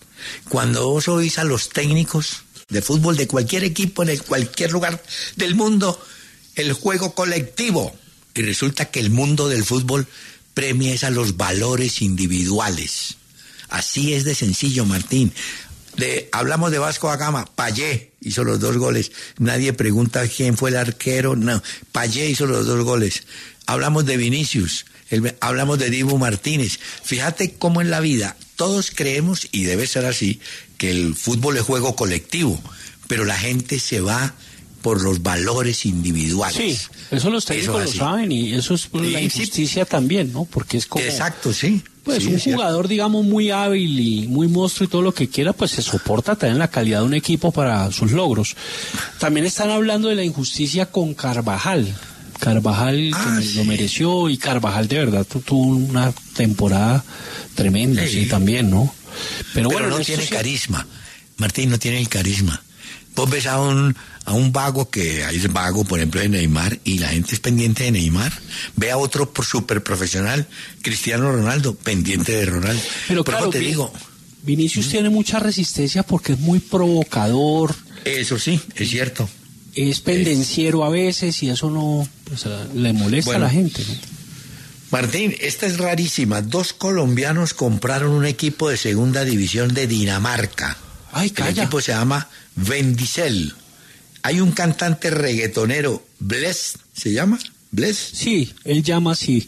Cuando vos oís a los técnicos de fútbol de cualquier equipo en cualquier lugar del mundo, el juego colectivo, y resulta que el mundo del fútbol premia a los valores individuales. Así es de sencillo, Martín. Hablamos de Vasco da Gama, Payé hizo los 2 goles. Nadie pregunta quién fue el arquero, no. Payé hizo los 2 goles. Hablamos de Vinicius, hablamos de Dibu Martínez. Fíjate cómo en la vida todos creemos, y debe ser así, que el fútbol es juego colectivo, pero la gente se va por los valores individuales. Sí, eso los técnicos lo saben, y eso es por la injusticia también, ¿no? Porque es como... Exacto, sí. Pues sí, un jugador, digamos, muy hábil y muy monstruo y todo lo que quiera, pues se soporta también la calidad de un equipo para sus logros. También están hablando de la injusticia con Carvajal. Carvajal lo mereció, y Carvajal de verdad tuvo una temporada tremenda, sí también, ¿no? Pero bueno, no tiene carisma. Martín, no tiene el carisma. Vos ves a un vago que es vago, por ejemplo, de Neymar, y la gente es pendiente de Neymar. Ve a otro súper profesional, Cristiano Ronaldo, pendiente de Ronaldo. Pero por claro, eso te digo, Vinicius tiene mucha resistencia porque es muy provocador. Eso sí, es cierto. Es pendenciero a veces, y eso no, pues, le molesta a la gente, ¿no? Martín, esta es rarísima. 2 colombianos compraron un equipo de segunda división de Dinamarca. Ay, calla. El equipo se llama Vendicel. Hay un cantante reggaetonero, Bless, ¿se llama? ¿Bless? Sí, él llama así.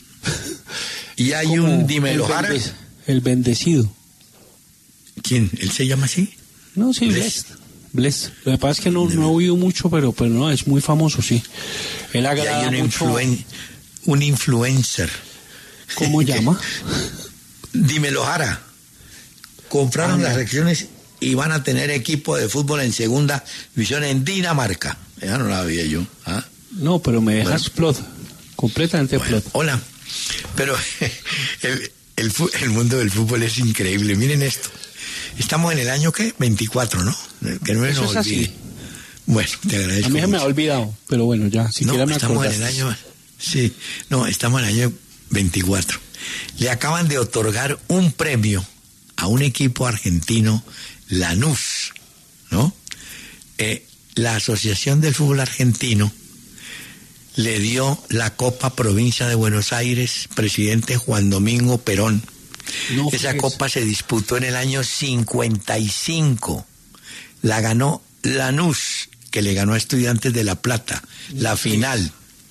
Y hay un Dímelo Jara. El bendecido. ¿Quién? ¿Él se llama así? No, sí, Bless. Lo que pasa es que no he oído mucho, pero no, es muy famoso, sí. Él agrada mucho. Un influencer. ¿Cómo llama? Dímelo Jara. Compraron las secciones y van a tener equipo de fútbol en segunda división en Dinamarca. Ya no la había yo. ¿Ah? No, pero me dejas plot, completamente plot. Hola, pero el mundo del fútbol es increíble. Miren esto. Estamos en el año, ¿qué? 24, ¿no? Que no Eso nos es olvide. así. Bueno, te agradezco. A mí se me ha mucho. olvidado, pero bueno, ya, siquiera me estamos acordaste. en el año... Sí, no, estamos en el año 24. Le acaban de otorgar un premio a un equipo argentino, Lanús, ¿no? La Asociación del Fútbol Argentino le dio la Copa Provincia de Buenos Aires, presidente Juan Domingo Perón. No, esa copa se disputó en el año 55. La ganó Lanús, que le ganó a Estudiantes de La Plata, la final.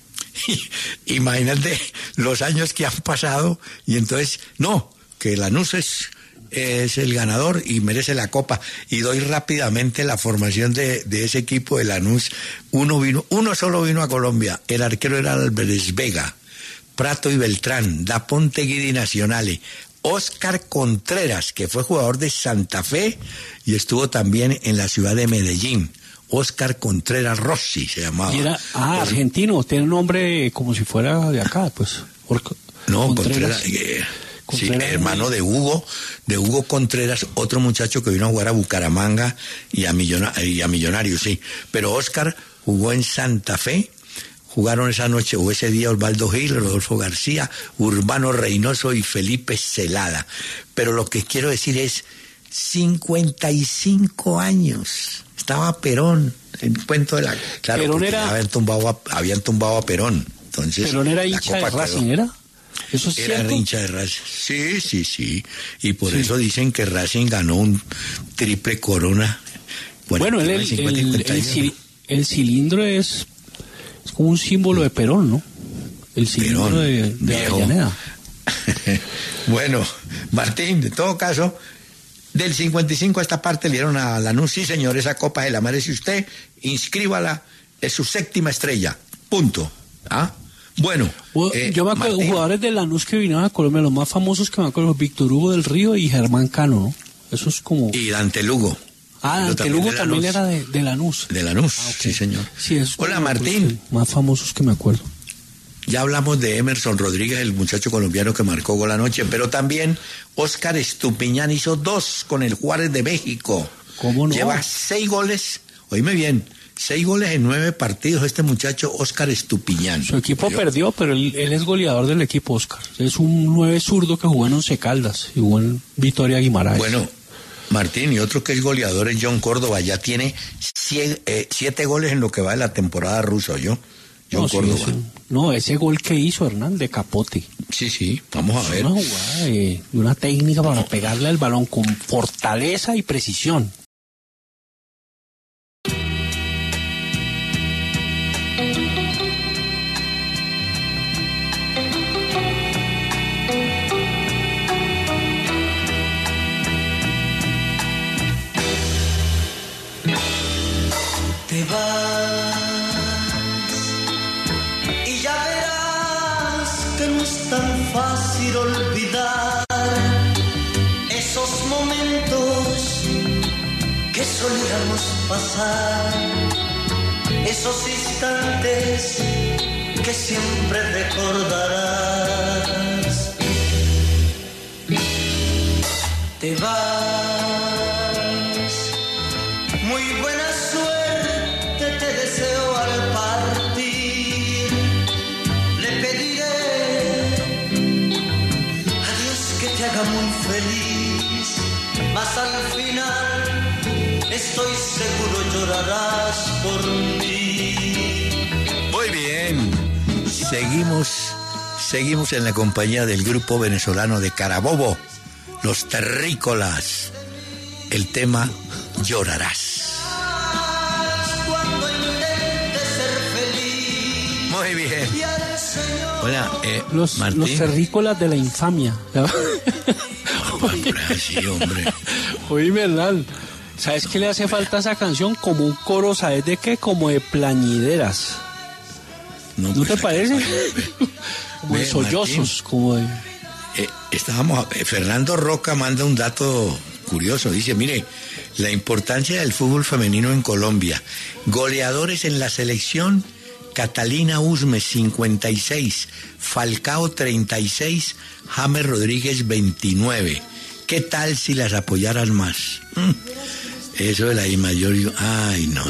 Imagínate los años que han pasado, y entonces, no, que Lanús es el ganador y merece la copa. Y doy rápidamente la formación de ese equipo de Lanús. Uno solo vino a Colombia. El arquero era Álvarez Vega, Prato y Beltrán, Da Ponte Guidi Nacionales, Óscar Contreras, que fue jugador de Santa Fe y estuvo también en la ciudad de Medellín. Óscar Contreras Rossi se llamaba. Y era, argentino, tiene un nombre como si fuera de acá, pues. No, Contreras sí, hermano de Hugo Contreras, otro muchacho que vino a jugar a Bucaramanga y a Millonarios, sí. Pero Óscar jugó en Santa Fe. Jugaron esa noche o ese día Osvaldo Gil, Rodolfo García, Urbano Reynoso y Felipe Celada. Pero lo que quiero decir es, 55 años. Estaba Perón, el cuento de la... Claro, Perón era... habían tumbado a Perón. Entonces, Perón era hincha de Racing, ¿era? ¿Eso es cierto? Era hincha de Racing. Sí. Y por eso dicen que Racing ganó un triple corona. Bueno, el cilindro es como un símbolo de Perón, ¿no? El cilindro Perón, de Avellaneda. Bueno, Martín, de todo caso, del 55 a esta parte le dieron a Lanús, sí señor, esa Copa se la merece usted, inscríbala, es su 7ª estrella, punto. ¿Ah? Bueno, yo me acuerdo de jugadores de Lanús que vinieron a Colombia, los más famosos que me acuerdo, Víctor Hugo del Río y Germán Cano, ¿no? Eso es como... Y Dante Lugo. Dante Lugo también era de Lanús. De Lanús, okay. Sí señor. Sí, hola Martín. Más famosos que me acuerdo. Ya hablamos de Emerson Rodríguez, el muchacho colombiano que marcó gol anoche, pero también Óscar Estupiñán hizo 2 con el Juárez de México. ¿Cómo no? Lleva 6 goles, oíme bien, 6 goles en 9 partidos este muchacho Óscar Estupiñán. Su equipo perdió, pero él es goleador del equipo, Óscar. Es un 9 zurdo que jugó en Once Caldas y jugó en Vitoria Guimaraes. Bueno, Martín, y otro que es goleador es John Córdoba, ya tiene 7 goles en lo que va de la temporada rusa, ¿yo? John Córdoba. Ese gol que hizo Hernán de capote. Sí, vamos a ver. Una jugada de una técnica para pegarle al balón con fortaleza y precisión. Te vas y ya verás que no es tan fácil olvidar esos momentos que solíamos pasar, esos instantes que siempre recordarás. Te vas, muy buena suerte te deseo al partir. Le pediré a Dios que te haga muy feliz, mas al final estoy seguro llorarás por mí. Muy bien, seguimos en la compañía del grupo venezolano de Carabobo, Los Terrícolas. El tema Llorarás. Cuando intentes ser feliz. Muy bien. Hola, los terrícolas de la infamia. Hombre, sí, hombre. Oye, ¿verdad? ¿Sabes qué le hace falta a esa canción? Como un coro, ¿sabes de qué? Como de plañideras. ¿No te parece? Como de sollozos, Martín, como de... Fernando Roca manda un dato curioso, dice, mire, la importancia del fútbol femenino en Colombia. Goleadores en la selección: Catalina Usme, 56, Falcao, 36, James Rodríguez, 29. ¿Qué tal si las apoyaran más? Eso de la I mayor, ay, no.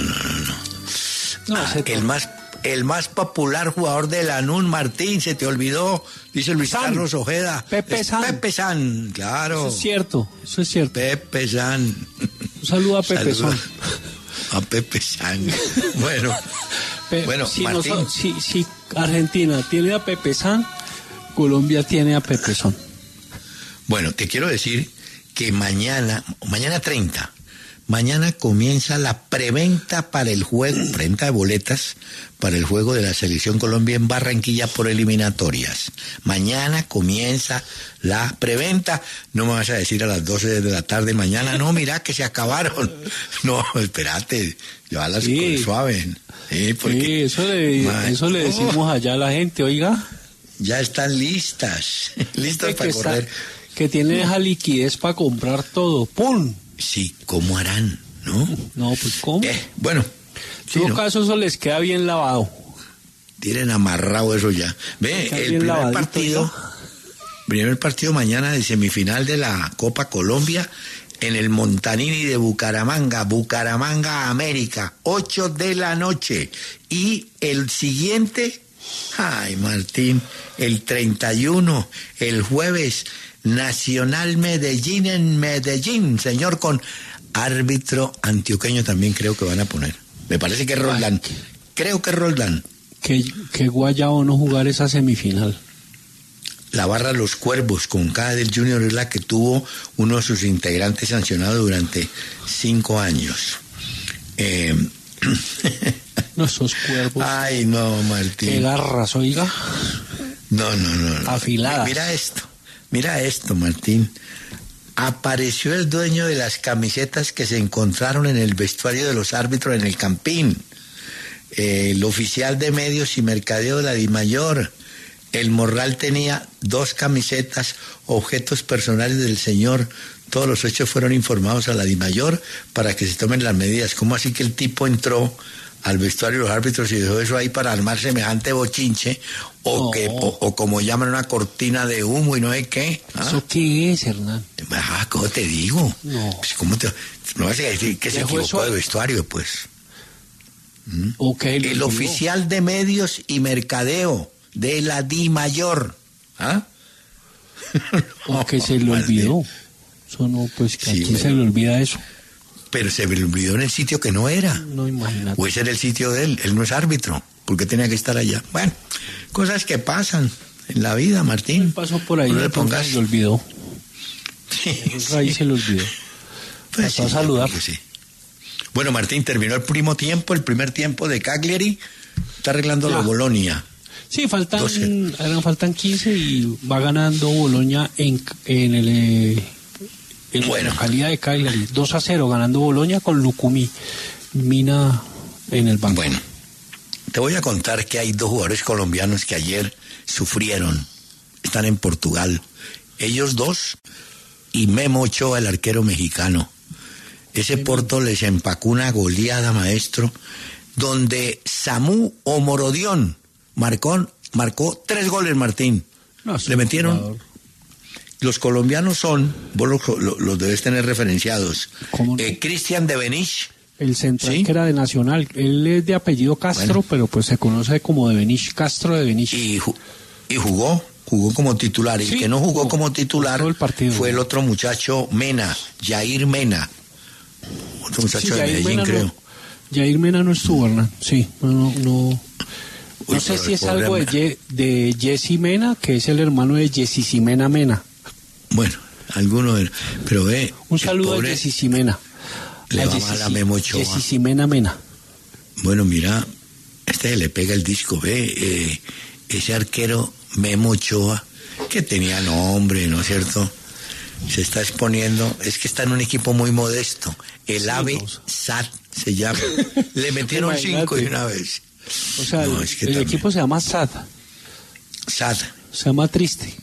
El más popular jugador de Lanús, Martín, se te olvidó, dice Luis Carlos Ojeda. Pepe San, claro. Eso es cierto. Pepe San. Un saludo a Pepe San. A Pepe San. Bueno, si Martín. Si Argentina tiene a Pepe San, Colombia tiene a Pepe San. Bueno, te quiero decir que mañana 30, mañana comienza la preventa para el juego, preventa de boletas para el juego de la Selección Colombia en Barranquilla por eliminatorias. Mañana comienza la preventa. No me vas a decir a las 12 de la tarde mañana, no, mira que se acabaron. No, espérate, llévalas suave. Sí, porque, eso le decimos allá a la gente, oiga. Ya están listas para correr. Que tienen esa liquidez para comprar todo. ¡Pum! Sí, ¿cómo harán? No, pues ¿cómo? Bueno. En todo caso, eso les queda bien lavado. Tienen amarrado eso ya. Ve, el primer partido mañana de semifinal de la Copa Colombia en el Montanini de Bucaramanga, América, 8 de la noche. Y el siguiente, ay Martín, el 31, el jueves, Nacional Medellín en Medellín, señor, con árbitro antioqueño también creo que van a poner. Me parece que es Roldán. Creo que es Roldán. Que guayabo no jugar esa semifinal. La barra Los Cuervos con K del Junior es la que tuvo uno de sus integrantes sancionado durante 5 años. No, esos cuervos. Ay, no, Martín. Qué garras, oiga. No. Afiladas. Mira esto, Martín. Apareció el dueño de las camisetas que se encontraron en el vestuario de los árbitros en el Campín. El oficial de medios y mercadeo de la DIMAYOR. El Morral tenía 2 camisetas, objetos personales del señor. Todos los hechos fueron informados a la DIMAYOR para que se tomen las medidas. ¿Cómo así que el tipo entró al vestuario de los árbitros y dejó eso ahí para armar semejante bochinche? O como llaman, una cortina de humo y no sé qué. ¿Eso qué es, Hernán? ¿Cómo te digo? No. Pues, no vas a decir que se equivocó de vestuario, pues. Okay, el oficial de medios y mercadeo de la DIMAYOR. O que se le olvidó. Eso no, pues que Sí, a quién se le olvida eso. Pero se le olvidó en el sitio que no era. No, imagínate. O ese era el sitio de él no es árbitro. ¿Por qué tenía que estar allá? Bueno, cosas que pasan en la vida, Martín. Pasó por ahí, No le pongas. se le olvidó. Sí, Ahí se le olvidó. Pues Pasó a saludar. Sí. Bueno, Martín, terminó el primer tiempo de Cagliari. Está arreglando la Bolonia. Sí, faltan 12. Faltan 15 y va ganando Boloña en la localidad de Cagliari. 2-0 ganando Boloña con Lucumí. Mina en el banco. Bueno, te voy a contar que hay 2 jugadores colombianos que ayer sufrieron. Están en Portugal. Ellos 2 y Memo Ochoa, el arquero mexicano. Ese Porto les empacó una goleada, maestro, donde Samu Omorodión marcó 3 goles, Martín. No, Le metieron. Jugador. Los colombianos son, vos los debes tener referenciados. ¿Cómo no? Cristian de Benich. El central ¿Sí? que era de Nacional. Él es de apellido Castro, Bueno. pero pues se conoce como de Benich, Castro de Benich. Y jugó como titular. Y Sí, el que no jugó jugó como titular todo el partido. fue el otro muchacho Mena, Jair Mena. Otro muchacho de Jair Medellín, Mena creo. no, Jair Mena no estuvo, Hernán. Sí, no. Uy, No sé pero si es el pobre algo de Jesse Mena, que es el hermano de Jessisimena Mena. Bueno, alguno de... Pero Un saludo a Jessisimena. le va mal a Memo Ochoa. Jessisimena Mena. Bueno, mira, le pega el disco, ese arquero Memo Ochoa, que tenía nombre, ¿no es cierto? Se está exponiendo, es que está en un equipo muy modesto, el AVE SAT se llama. Le metieron Imagínate. 5 de una vez. O sea, No, es que el también. equipo se llama SAD. SAT. Se llama Triste.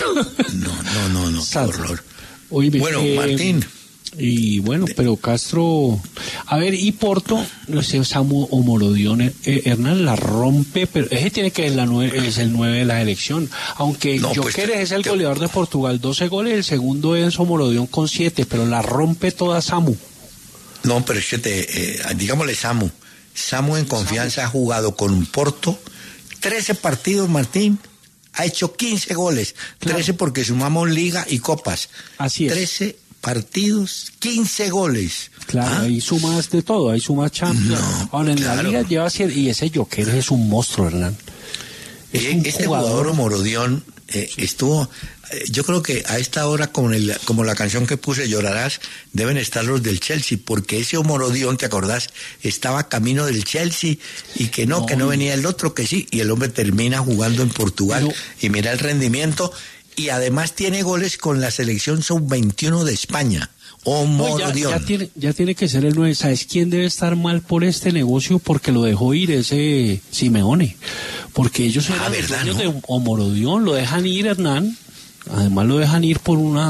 No, qué SAD. horror. Oye, Bueno, Martín. Y bueno, pero Castro... A ver, y Porto, no sé, Samu Omorodión, Hernán la rompe, pero ese tiene que es el 9 de la elección. Aunque No, pues, Joker es el goleador de Portugal, 12 goles, el segundo es Omorodión con 7, pero la rompe toda Samu. No, pero es que digámosle Samu. Samu en confianza ha jugado con Porto 13 partidos, Martín. Ha hecho 15 goles. Claro. 13 porque sumamos Liga y Copas. Así es. 13 partidos, 15 goles. Claro, hay sumas de todo, hay sumas Champions. No, Ahora en claro. la Liga lleva 7, y ese Joker es un monstruo, Hernán. Es un Este jugador Omorodión estuvo, yo creo que a esta hora como la canción que puse, Llorarás, deben estar los del Chelsea, porque ese Omorodión, ¿te acordás? Estaba camino del Chelsea y que no venía el otro, que sí, y el hombre termina jugando en Portugal y mira el rendimiento, y además tiene goles con la selección sub-21 de España. Omorodión. Ya tiene que ser el 9. ¿Sabes quién debe estar mal por este negocio? Porque lo dejó ir ese Simeone. Porque ellos eran los ¿verdad, dueños no? de Omorodión, lo dejan ir, Hernán. Además lo dejan ir por una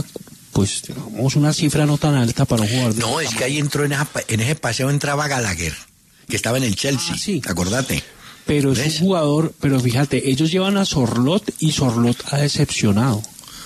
cifra no tan alta para un jugador. No, es que ahí entró en ese paseo entraba Gallagher, que estaba en el Chelsea, sí. acordate. Pero es ¿Ves? un jugador, pero fíjate, ellos llevan a Sorlot y Sorlot ha decepcionado.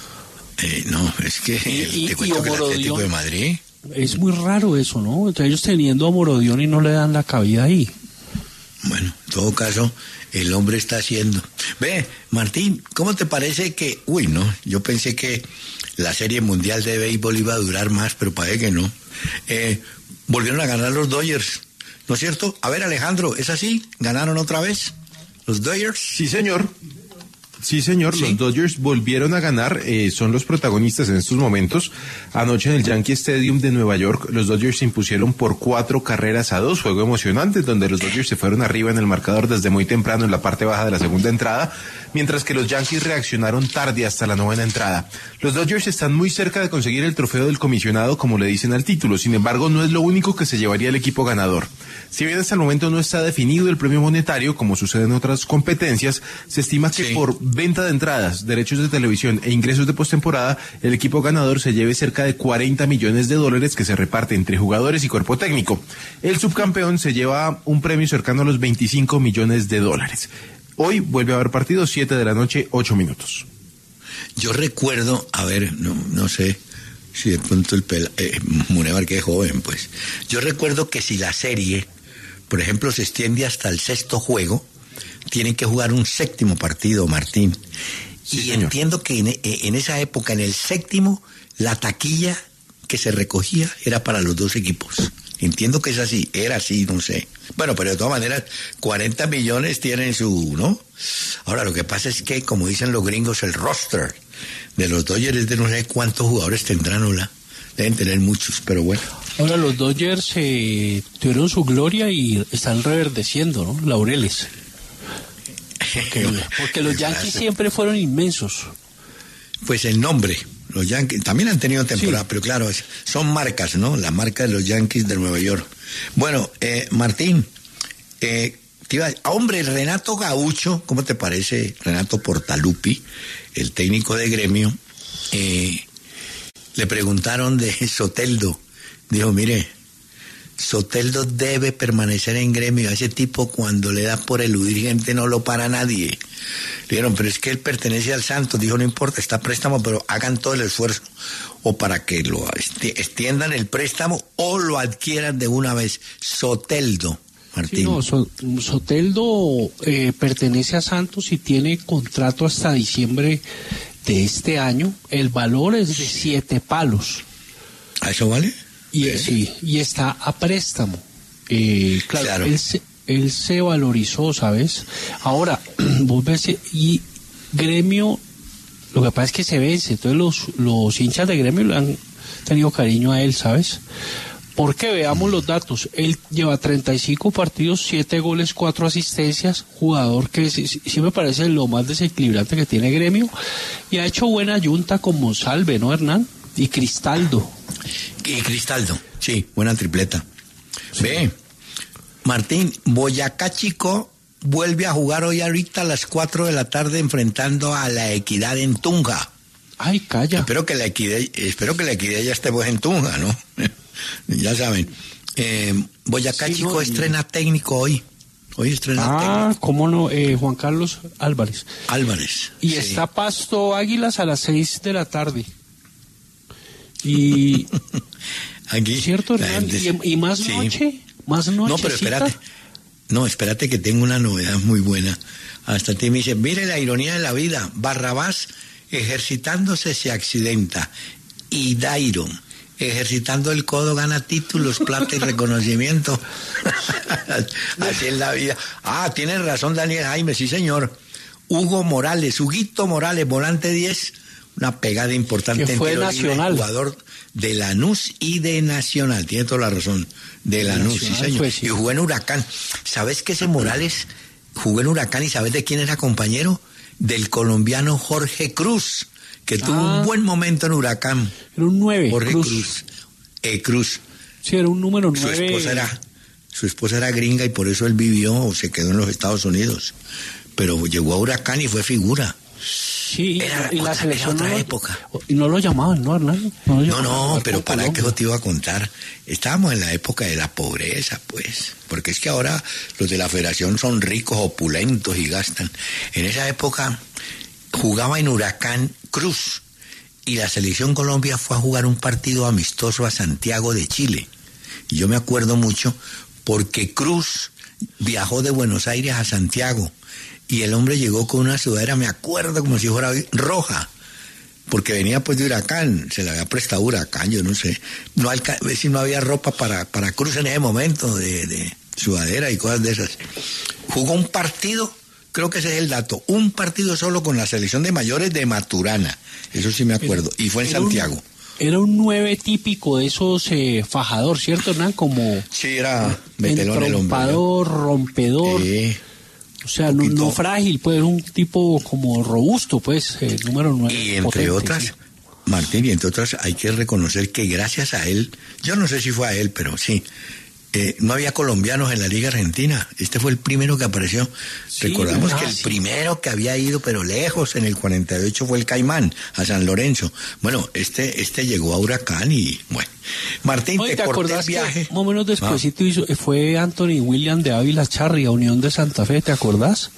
No, es que te cuento que el Atlético de Madrid... Es muy raro eso, ¿no? Entonces ellos teniendo a Morodión y no le dan la cabida ahí. Bueno, En todo caso, el hombre está haciendo. Ve, Martín, ¿cómo te parece que... Uy, no, yo pensé que la Serie Mundial de Béisbol iba a durar más, pero parece que no. Volvieron a ganar los Dodgers, ¿no es cierto? A ver, Alejandro, ¿es así? ¿Ganaron otra vez los Dodgers? Sí, señor. Sí, señor, ¿Sí? Los Dodgers volvieron a ganar, son los protagonistas en estos momentos. Anoche en el Yankee Stadium de Nueva York, los Dodgers se impusieron por 4-2, juego emocionante, donde los Dodgers se fueron arriba en el marcador desde muy temprano en la parte baja de la segunda entrada, mientras que los Yankees reaccionaron tarde hasta la novena entrada. Los Dodgers están muy cerca de conseguir el trofeo del comisionado, como le dicen al título, sin embargo no es lo único que se llevaría el equipo ganador. Si bien hasta el momento no está definido el premio monetario, como sucede en otras competencias, se estima que por venta de entradas, derechos de televisión e ingresos de postemporada, el equipo ganador se lleve cerca de $40 millones que se reparte entre jugadores y cuerpo técnico. El subcampeón se lleva un premio cercano a los $25 millones. Hoy vuelve a haber partido, 7 de la noche, 8 minutos. Yo recuerdo, a ver, no sé si de pronto Munevar, que es joven, pues. Yo recuerdo que si la serie, por ejemplo, se extiende hasta el 6º juego, tienen que jugar un 7º partido, Martín. Sí, y señor. entiendo que en esa época, en el 7º, la taquilla que se recogía era para los dos equipos. Entiendo que es así, era así, no sé. Bueno, pero de todas maneras, 40 millones tienen su, ¿no? Ahora, lo que pasa es que, como dicen los gringos, el roster de los Dodgers es de no sé cuántos jugadores tendrán, ¿hola? Deben tener muchos, pero bueno. Ahora los Dodgers tuvieron su gloria y están reverdeciendo, ¿no? Laureles. Porque los Yankees siempre fueron inmensos. Pues el nombre, los Yankees, también han tenido temporada, Sí. pero claro, son marcas, ¿no? La marca de los Yankees de Nueva York. Bueno, Martín, hombre, Renato Gaucho, ¿cómo te parece? Renato Portaluppi, el técnico de Gremio, le preguntaron de Soteldo. Dijo, mire, Soteldo debe permanecer en Gremio. A ese tipo, cuando le da por eludir gente, no lo para nadie. Le dijeron, pero es que él pertenece al Santos. Dijo, no importa, está a préstamo, pero hagan todo el esfuerzo o para que lo extiendan el préstamo o lo adquieran de una vez. Soteldo, Martín. Sí, no, Soteldo pertenece a Santos y tiene contrato hasta diciembre de este año. El valor es de 7 palos. ¿A eso vale? Y está a préstamo. Claro. Claro. Él se valorizó, ¿sabes? Ahora, vos ves, y Gremio, lo que pasa es que se vence, entonces los hinchas de Gremio le han tenido cariño a él, ¿sabes? Porque veamos los datos, él lleva 35 partidos, 7 goles, 4 asistencias, jugador que sí me parece lo más desequilibrante que tiene Gremio, y ha hecho buena yunta con Monsalve, ¿no, Hernán? Y Cristaldo. Y Cristaldo, sí, buena tripleta. Sí. Ve, Martín, Boyacá Chico vuelve a jugar hoy ahorita a las 4 de la tarde enfrentando a la Equidad en Tunja. Ay, calla. Espero que la Equidad ya esté pues en Tunja, ¿no? Ya saben. Boyacá Sí, Chico no, estrena técnico hoy. Hoy estrena técnico. ¿Cómo no? Juan Carlos Álvarez. Álvarez. Y sí. está Pasto Águilas a las 6 de la tarde. Y Aquí. cierto, la Hernán, gente- y más sí. noche, más noche. No, pero espérate. No, espérate que tengo una novedad muy buena. Hasta ti me dice, mire la ironía de la vida. Barrabás ejercitándose se accidenta. Y Dairon, ejercitando el codo, gana títulos, plata y reconocimiento. Así es la vida. Ah, tienes razón, Daniel Jaime, sí señor. Hugo Morales, Huguito Morales, volante 10, una pegada importante Que fue en tiro libre, Nacional. jugador de Lanús y de Nacional, tiene toda la razón, de Lanús, sí Nacional señor. fue, sí. Y jugó en Huracán. ¿Sabes que ese Morales jugó en Huracán y sabes de quién era compañero? Del colombiano Jorge Cruz, que tuvo un buen momento en Huracán. Era un 9. Jorge Cruz. Cruz. Sí, era un número Su 9. esposa era gringa y por eso él vivió o se quedó en los Estados Unidos. Pero llegó a Huracán y fue figura. Sí, Era y la otra- selección era otra no lo- época. Y no lo llamaban, ¿no, Hernán? lo llamaban a No, jugar pero por para que Colombia. eso te iba a contar. Estábamos en la época de la pobreza, pues. Porque es que ahora los de la federación son ricos, opulentos y gastan. En esa época jugaba en Huracán Cruz. Y la selección Colombia fue a jugar un partido amistoso a Santiago de Chile. Y yo me acuerdo mucho porque Cruz viajó de Buenos Aires a Santiago y el hombre llegó con una sudadera, me acuerdo como si fuera hoy, roja, porque venía pues de Huracán, se le había prestado Huracán, yo no sé, si no había ropa para Cruz en ese momento de sudadera y cosas de esas. Jugó un partido, creo que ese es el dato, un partido solo con la selección de mayores de Maturana, eso sí me acuerdo, y fue en Santiago. Era un 9 típico de esos fajador, ¿cierto, Hernán? Como sí, era metelón el hombre. Trompador, rompedor. Sí. O sea, no frágil, pues, un tipo como robusto, pues, número 9. Y entre potente, otras, sí. Martín, y entre otras hay que reconocer que gracias a él, yo no sé si fue a él, pero sí, no había colombianos en la Liga Argentina. Este fue el primero que apareció. Sí, recordamos que el primero que había ido, pero lejos, en el 48 fue el Caimán, a San Lorenzo. Bueno, este llegó a Huracán y, bueno. Martín, Oye, te corté el viaje. Más o menos despuésito fue Anthony William de Ávila Charri a Unión de Santa Fe, ¿te acordás?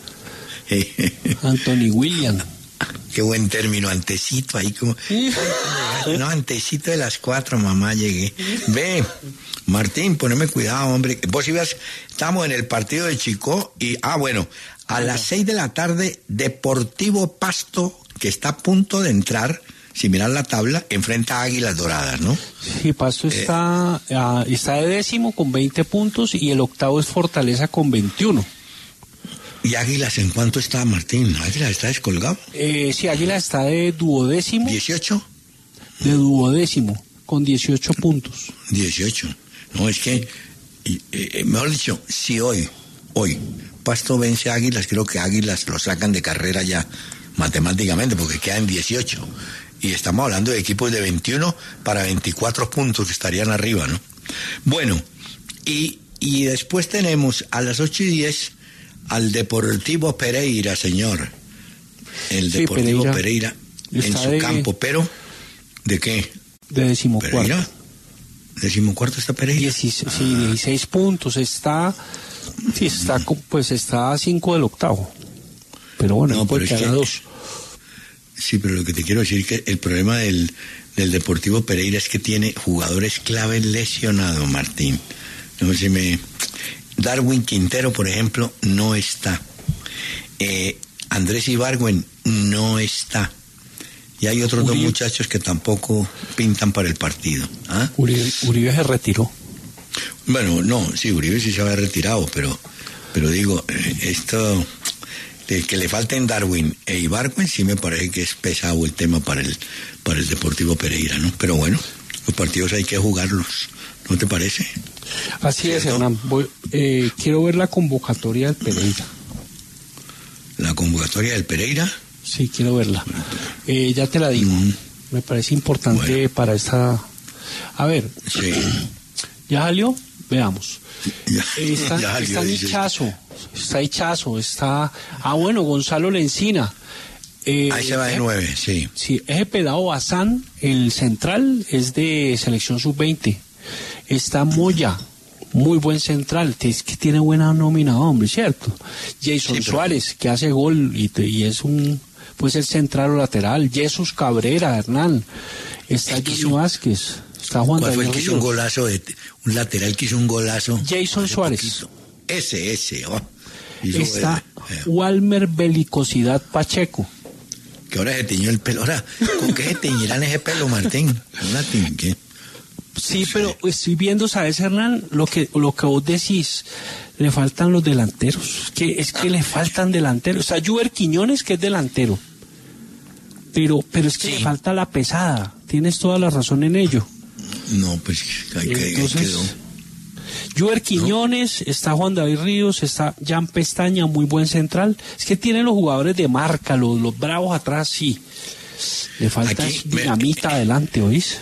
Anthony William. Qué buen término, antecito ahí como... No, antecito de las 4, mamá, llegué. Ve, Martín, poneme cuidado, hombre. Vos ibas, estamos en el partido de Chicó y, bueno, a las 6 de la tarde, Deportivo Pasto, que está a punto de entrar, si miran la tabla, enfrenta a Águilas Doradas, ¿no? Sí, Pasto está de 10º con 20 puntos y el octavo es Fortaleza con 21. ¿Y Águilas en cuánto está, Martín? ¿Águilas está descolgado? Sí, Águilas está de 12º. ¿18? De 12º, con 18 puntos. 18. No, es que, mejor dicho, si hoy, Pasto vence a Águilas, creo que Águilas lo sacan de carrera ya matemáticamente, porque quedan 18. Y estamos hablando de equipos de 21 para 24 puntos que estarían arriba, ¿no? Bueno, y después tenemos a las 8:10 al Deportivo Pereira, señor. El Deportivo Pereira en su campo, pero ¿de qué? De 14º. ¿Pereira? 14º está Pereira. 16 puntos, está a 5 del octavo. Pero bueno, no puede quedar a 2. Sí, pero lo que te quiero decir es que el problema del Deportivo Pereira es que tiene jugadores claves lesionados, Martín. No sé, Darwin Quintero, por ejemplo, no está. Andrés Ibargüen no está. Y hay otros dos muchachos que tampoco pintan para el partido. ¿Ah? Uribe se retiró. Bueno, no, sí, Uribe sí se había retirado, pero digo, esto de que le falten Darwin e Ibargüen sí me parece que es pesado el tema para el Deportivo Pereira, ¿no? Pero bueno, los partidos hay que jugarlos, ¿no te parece? Así ¿cierto? Es, Hernán. Quiero ver la convocatoria del Pereira. ¿La convocatoria del Pereira? Sí, quiero verla. Ya te la digo. Me parece importante para esta... A ver. Sí. ¿Ya salió? Veamos. Está Hichazo. Está... bueno, Gonzalo Lencina. Ahí se va de 9, sí. Sí, ese pelado Bazán, el central, es de selección sub-20. Está Moya, muy buen central, es que tiene buena nómina, hombre, ¿cierto? Jason Suárez, que hace gol y es puede ser central o lateral. Jesús Cabrera, Hernán. Está Johnny Vázquez. Está Juan ¿cuál fue el que Ríos? hizo un golazo, un lateral que hizo un golazo? Jason Suárez. Ese. Está Walmer Belicosidad Pacheco. Que ahora se tiñó el pelo. Ahora, ¿con qué se teñirán ese pelo, Martín? ¿Qué? Sí, pero estoy viendo, ¿sabes, Hernán? Lo que vos decís, le faltan los delanteros. Es que le faltan delanteros. O sea, Juber Quiñones, que es delantero. Pero es que le falta la pesada. Tienes toda la razón en ello. No, pues entonces, Juber Quiñones, está Juan David Ríos, está Jan Pestaña, muy buen central. Es que tienen los jugadores de marca, los bravos atrás, sí. Le falta dinamita adelante, ¿oís?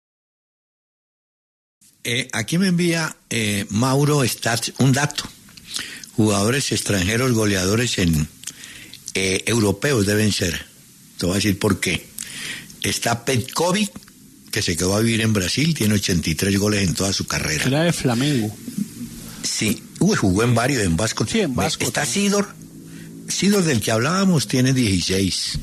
Aquí me envía Mauro Stats un dato. Jugadores extranjeros goleadores europeos deben ser. Te voy a decir por qué. Está Petkovic, que se quedó a vivir en Brasil, tiene 83 goles en toda su carrera. Era de Flamengo. Sí, jugó en varios, en Vasco. Sí, en Vasco. Está Sidor del que hablábamos, tiene 16.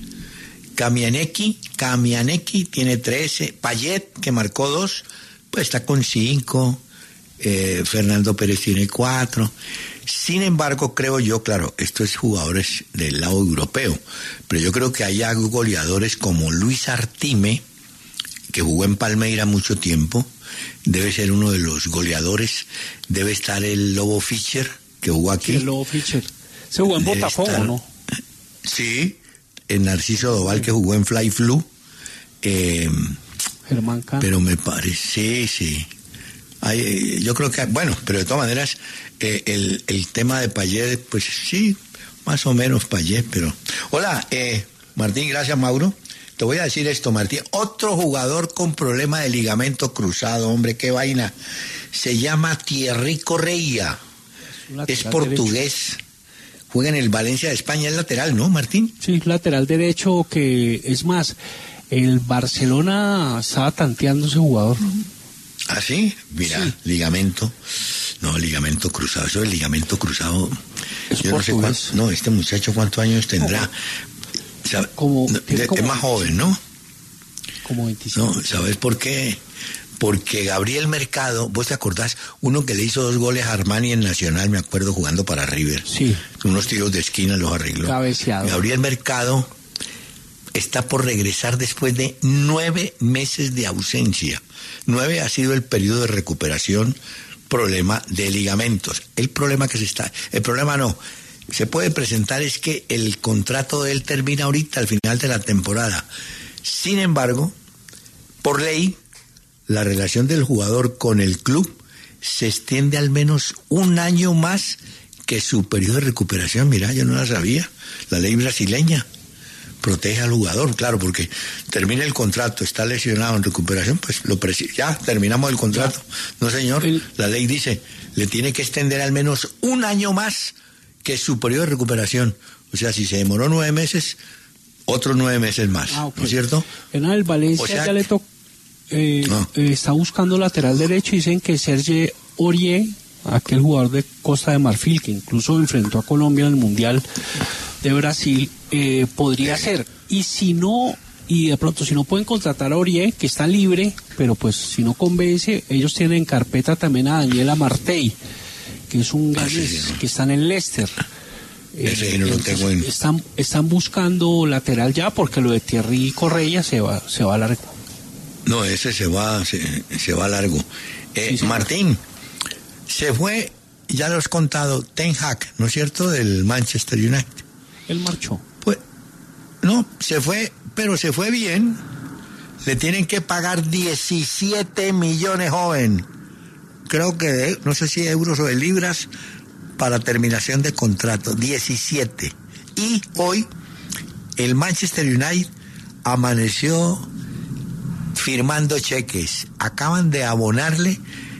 Kamianeki tiene 13. Payet, que marcó 2, pues está con 5. Fernando Pérez tiene 4. Sin embargo, creo yo, claro, esto es jugadores del lado europeo, pero yo creo que hay goleadores como Luis Artime, que jugó en Palmeira mucho tiempo, debe ser uno de los goleadores. Debe estar el Lobo Fischer, que jugó aquí. Sí, el Lobo Fischer. Se jugó en Debe Botafogo, estar, ¿no? Sí, en Narciso Doval, que jugó en Fly Flu. Germán Can. Pero me parece, sí. Yo creo que, bueno, pero de todas maneras, el tema de Payet, pues sí, más o menos Payet, pero... Hola, Martín, gracias, Mauro. Te voy a decir esto, Martín. Otro jugador con problema de ligamento cruzado, hombre, qué vaina. Se llama Thierry Correia. Es portugués. Derecho. Juega en el Valencia de España, es lateral, ¿no, Martín? Sí, lateral derecho, que es más, el Barcelona estaba tanteando ese jugador. ¿Ah, sí? Mira, sí. Ligamento. No, ligamento cruzado. Eso es ligamento cruzado. Es yo portugués. No sé cuánto. No, este muchacho, ¿cuántos años tendrá? Es más joven, ¿no? Como 25. No, ¿sabes por qué? Porque Gabriel Mercado, ¿vos te acordás? Uno que le hizo 2 goles a Armani en Nacional, me acuerdo, jugando para River. Sí. Unos tiros de esquina los arregló. Cabeceado. Gabriel Mercado está por regresar después de 9 meses de ausencia. 9 ha sido el periodo de recuperación, problema de ligamentos. El problema no, se puede presentar es que el contrato de él termina ahorita, al final de la temporada. Sin embargo, por ley, la relación del jugador con el club se extiende al menos 1 año más que su periodo de recuperación. Mira, yo no la sabía. La ley brasileña protege al jugador, claro, porque termina el contrato, está lesionado en recuperación, pues ya terminamos el contrato. No, señor, la ley dice, le tiene que extender al menos 1 año más que su periodo de recuperación. O sea, si se demoró 9 meses, otros 9 meses más, okay. ¿No es cierto? En el Valencia, o sea, ya le tocó. Está buscando lateral derecho y dicen que Serge Aurier, aquel jugador de Costa de Marfil que incluso enfrentó a Colombia en el Mundial de Brasil, podría ser. Y si no, y de pronto si no pueden contratar a Aurier, que está libre, pero pues si no convence, ellos tienen en carpeta también a Daniel Amartey, que es un ganés que está en el Leicester. No lo tengo en... están buscando lateral ya, porque lo de Thierry Correia se va a largo. No, ese se va largo. Sí, Martín, se fue, ya lo has contado, Ten Hag, ¿no es cierto?, del Manchester United. Él marchó. Pues, no, se fue, pero se fue bien. Le tienen que pagar 17 millones, joven. Creo que no sé si euros o de libras para terminación de contrato. 17. Y hoy el Manchester United amaneció firmando cheques. Acaban de abonarle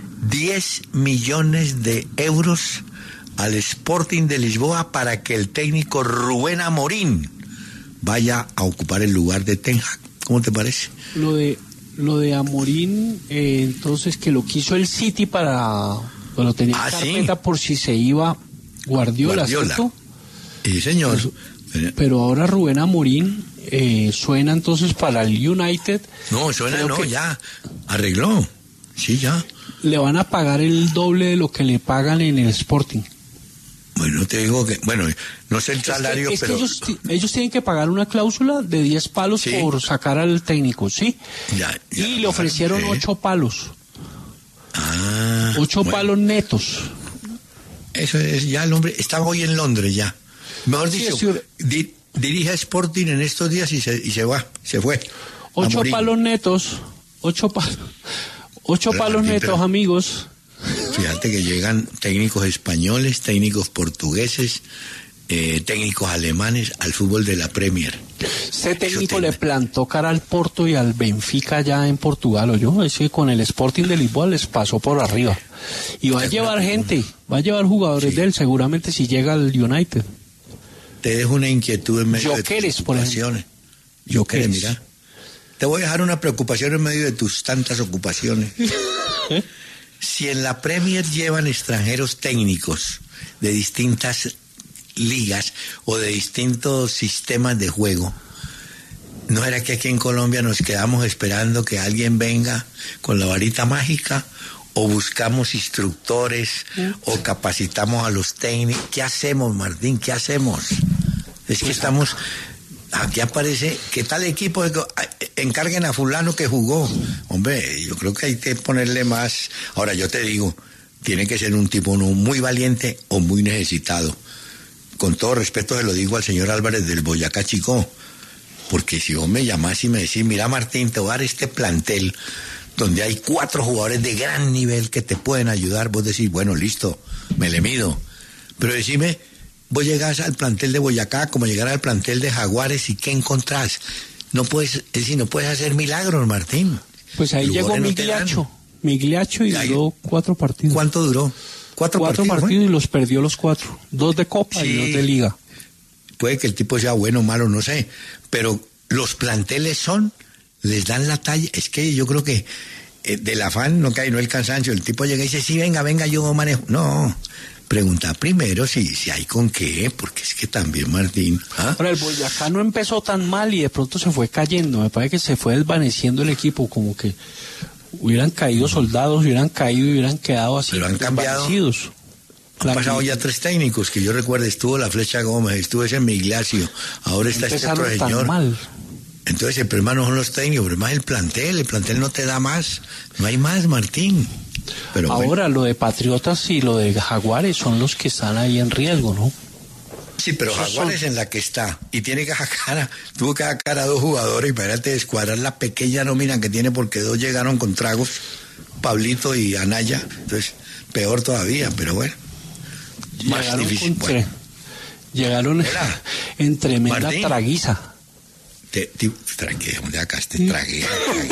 10 millones de euros al Sporting de Lisboa para que el técnico Rubén Amorín vaya a ocupar el lugar de Ten Hag. ¿Cómo te parece? Lo de Amorín, entonces, que lo quiso el City lo tenía en carpeta, ¿sí?, por si se iba Guardiola. ¿Cierto? Sí, señor. Pero ahora Rubén Amorín suena entonces para el United. No, suena ya arregló. Sí, ya. Le van a pagar el doble de lo que le pagan en el Sporting. Bueno, te digo que, no sé el salario, pero... Que ellos tienen que pagar una cláusula de 10 palos, ¿sí?, por sacar al técnico, ¿sí? Ya, y le ofrecieron 8 palos. 8 palos netos. Eso es, ya el hombre estaba hoy en Londres ya. Mejor dicho, dirige a Sporting en estos días y se fue. 8 palos netos, 8 palos netos, amigos. Fíjate que llegan técnicos españoles, técnicos portugueses, técnicos alemanes al fútbol de la Premier. Este técnico le plantó cara al Porto y al Benfica ya en Portugal, ¿oyó? Es que con el Sporting de Lisboa les pasó por arriba. Y va a llevar gente, va a llevar jugadores de él, seguramente, si llega al United. Te dejo una inquietud en medio de tus ocupaciones. Jokeres, mira. Te voy a dejar una preocupación en medio de tus tantas ocupaciones. Si en la Premier llevan extranjeros técnicos de distintas ligas o de distintos sistemas de juego, ¿no era que aquí en Colombia nos quedamos esperando que alguien venga con la varita mágica o buscamos instructores, o capacitamos a los técnicos. ¿Qué hacemos, Martín? ¿Qué hacemos? Es que estamos... Aquí aparece, ¿qué tal equipo? Encarguen a fulano que jugó. Hombre, yo creo que hay que ponerle más... Ahora, yo te digo, tiene que ser un tipo no muy valiente o muy necesitado. Con todo respeto se lo digo al señor Álvarez del Boyacá Chicó, porque si vos me llamás y me decís, mira Martín, te voy a dar este plantel donde hay 4 jugadores de gran nivel que te pueden ayudar, vos decís, bueno, listo, me le mido. Pero decime, vos llegás al plantel de Boyacá como llegar al plantel de Jaguares y ¿qué encontrás? No puedes, es decir, no puedes hacer milagros, Martín. Pues ahí llegó Migliaccio y duró 4 partidos. ¿Cuánto duró? 4 partidos y los perdió los 4. 2 de Copa y 2 de Liga. Puede que el tipo sea bueno o malo, no sé, pero los planteles les dan la talla. Es que yo creo que del afán no cae, no el cansancio. El tipo llega y dice, sí, venga, yo manejo. No, pregunta primero si hay con qué, porque es que también, Martín. Ahora, el Boyacá no empezó tan mal y de pronto se fue cayendo. Me parece que se fue desvaneciendo el equipo, como que hubieran caído soldados, hubieran caído y hubieran quedado así. Pero han cambiado. Han pasado ya 3 técnicos, que yo recuerdo, estuvo la Flecha Gómez, estuvo ese Migliaccio, ahora está este otro señor. Mal. Entonces el problema no son los técnicos, el problema es el plantel no te da más, no hay más, Martín. Pero ahora lo de Patriotas y lo de Jaguares son los que están ahí en riesgo, ¿no? Sí, pero Jaguares en la que está, y tiene que tuvo que sacar a 2 jugadores, y para descuadrar la pequeña nómina que tiene, porque 2 llegaron con tragos, Pablito y Anaya, entonces peor todavía, pero bueno. Más difícil. Llegaron en tremenda Martín, traguiza. ¿Dónde acá traguiza?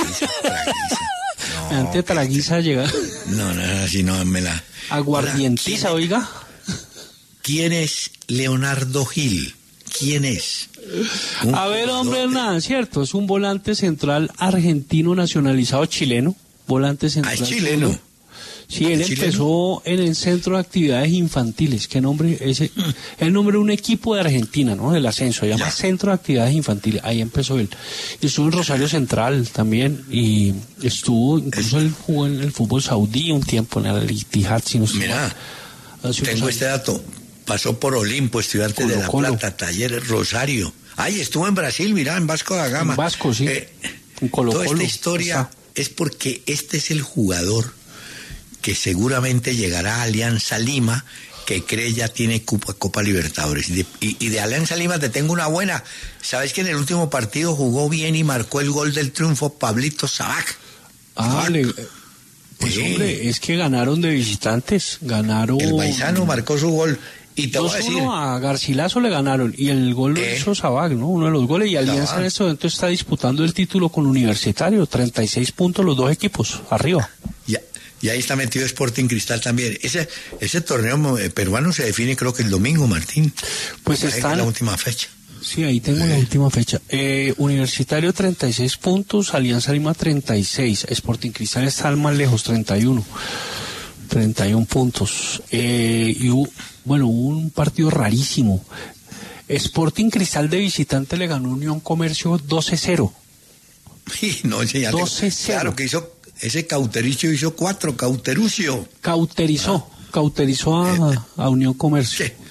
No, ante traguiza llega. No, así no me la... Aguardientiza, oiga. ¿Quién es Leonardo Gil? ¿Quién es? A ver, hombre, Hernán, cierto, es un volante central argentino nacionalizado chileno. Volante central. Es chileno. Sí, él empezó en el Centro de Actividades Infantiles. ¿Qué nombre? El nombre de un equipo de Argentina, ¿no? Del ascenso. Se llama Centro de Actividades Infantiles. Ahí empezó él. Y estuvo en Rosario Central también. Y incluso él jugó en el fútbol saudí un tiempo, en el Al-Ittihad. Mira, tengo este dato. Pasó por Olimpo, Estudiantes de La Plata, Talleres, Rosario. Estuvo en Brasil, mirá, en Vasco da Gama. En Vasco, sí. En Colo-Colo. Toda esta historia es porque este es el jugador que seguramente llegará a Alianza Lima, que cree ya tiene Copa Libertadores. Y de Alianza Lima te tengo una buena. ¿Sabes que en el último partido jugó bien y marcó el gol del triunfo Pablito Sabac? Pues hombre, es que ganaron de visitantes, ganaron... El paisano marcó su gol. Y te voy a decir... a Garcilaso le ganaron, y el gol lo hizo Sabac, ¿no? Uno de los goles, y Alianza en este momento está disputando el título con Universitario, 36 puntos los 2 equipos, arriba. Y ahí está metido Sporting Cristal también. Ese torneo peruano se define creo que el domingo, Martín. Pues está en la última fecha. Sí, ahí tengo la última fecha. Universitario 36 puntos, Alianza Lima 36, Sporting Cristal está más lejos, 31 puntos. Y hubo un partido rarísimo. Sporting Cristal de visitante le ganó Unión Comercio 12-0. Sí, no, ese ya 12-0. Claro que hizo... Ese Cautericio hizo 4, Cauterucio. Cauterizó a Unión Comercio. Sí.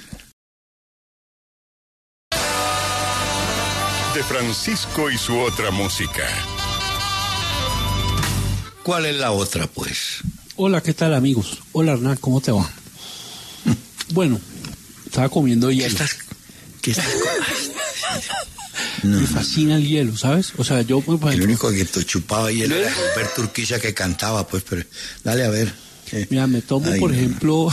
De Francisco y su otra música. ¿Cuál es la otra, pues? Hola, ¿qué tal, amigos? Hola, Hernán, ¿cómo te va? Bueno, estaba comiendo hielo. ¿Qué estás Me fascina el hielo, ¿sabes? O sea, yo... El único que chupaba hielo era Gilberto Urquiza, que cantaba, pues, pero... Dale, a ver. Mira, me tomo, por ejemplo,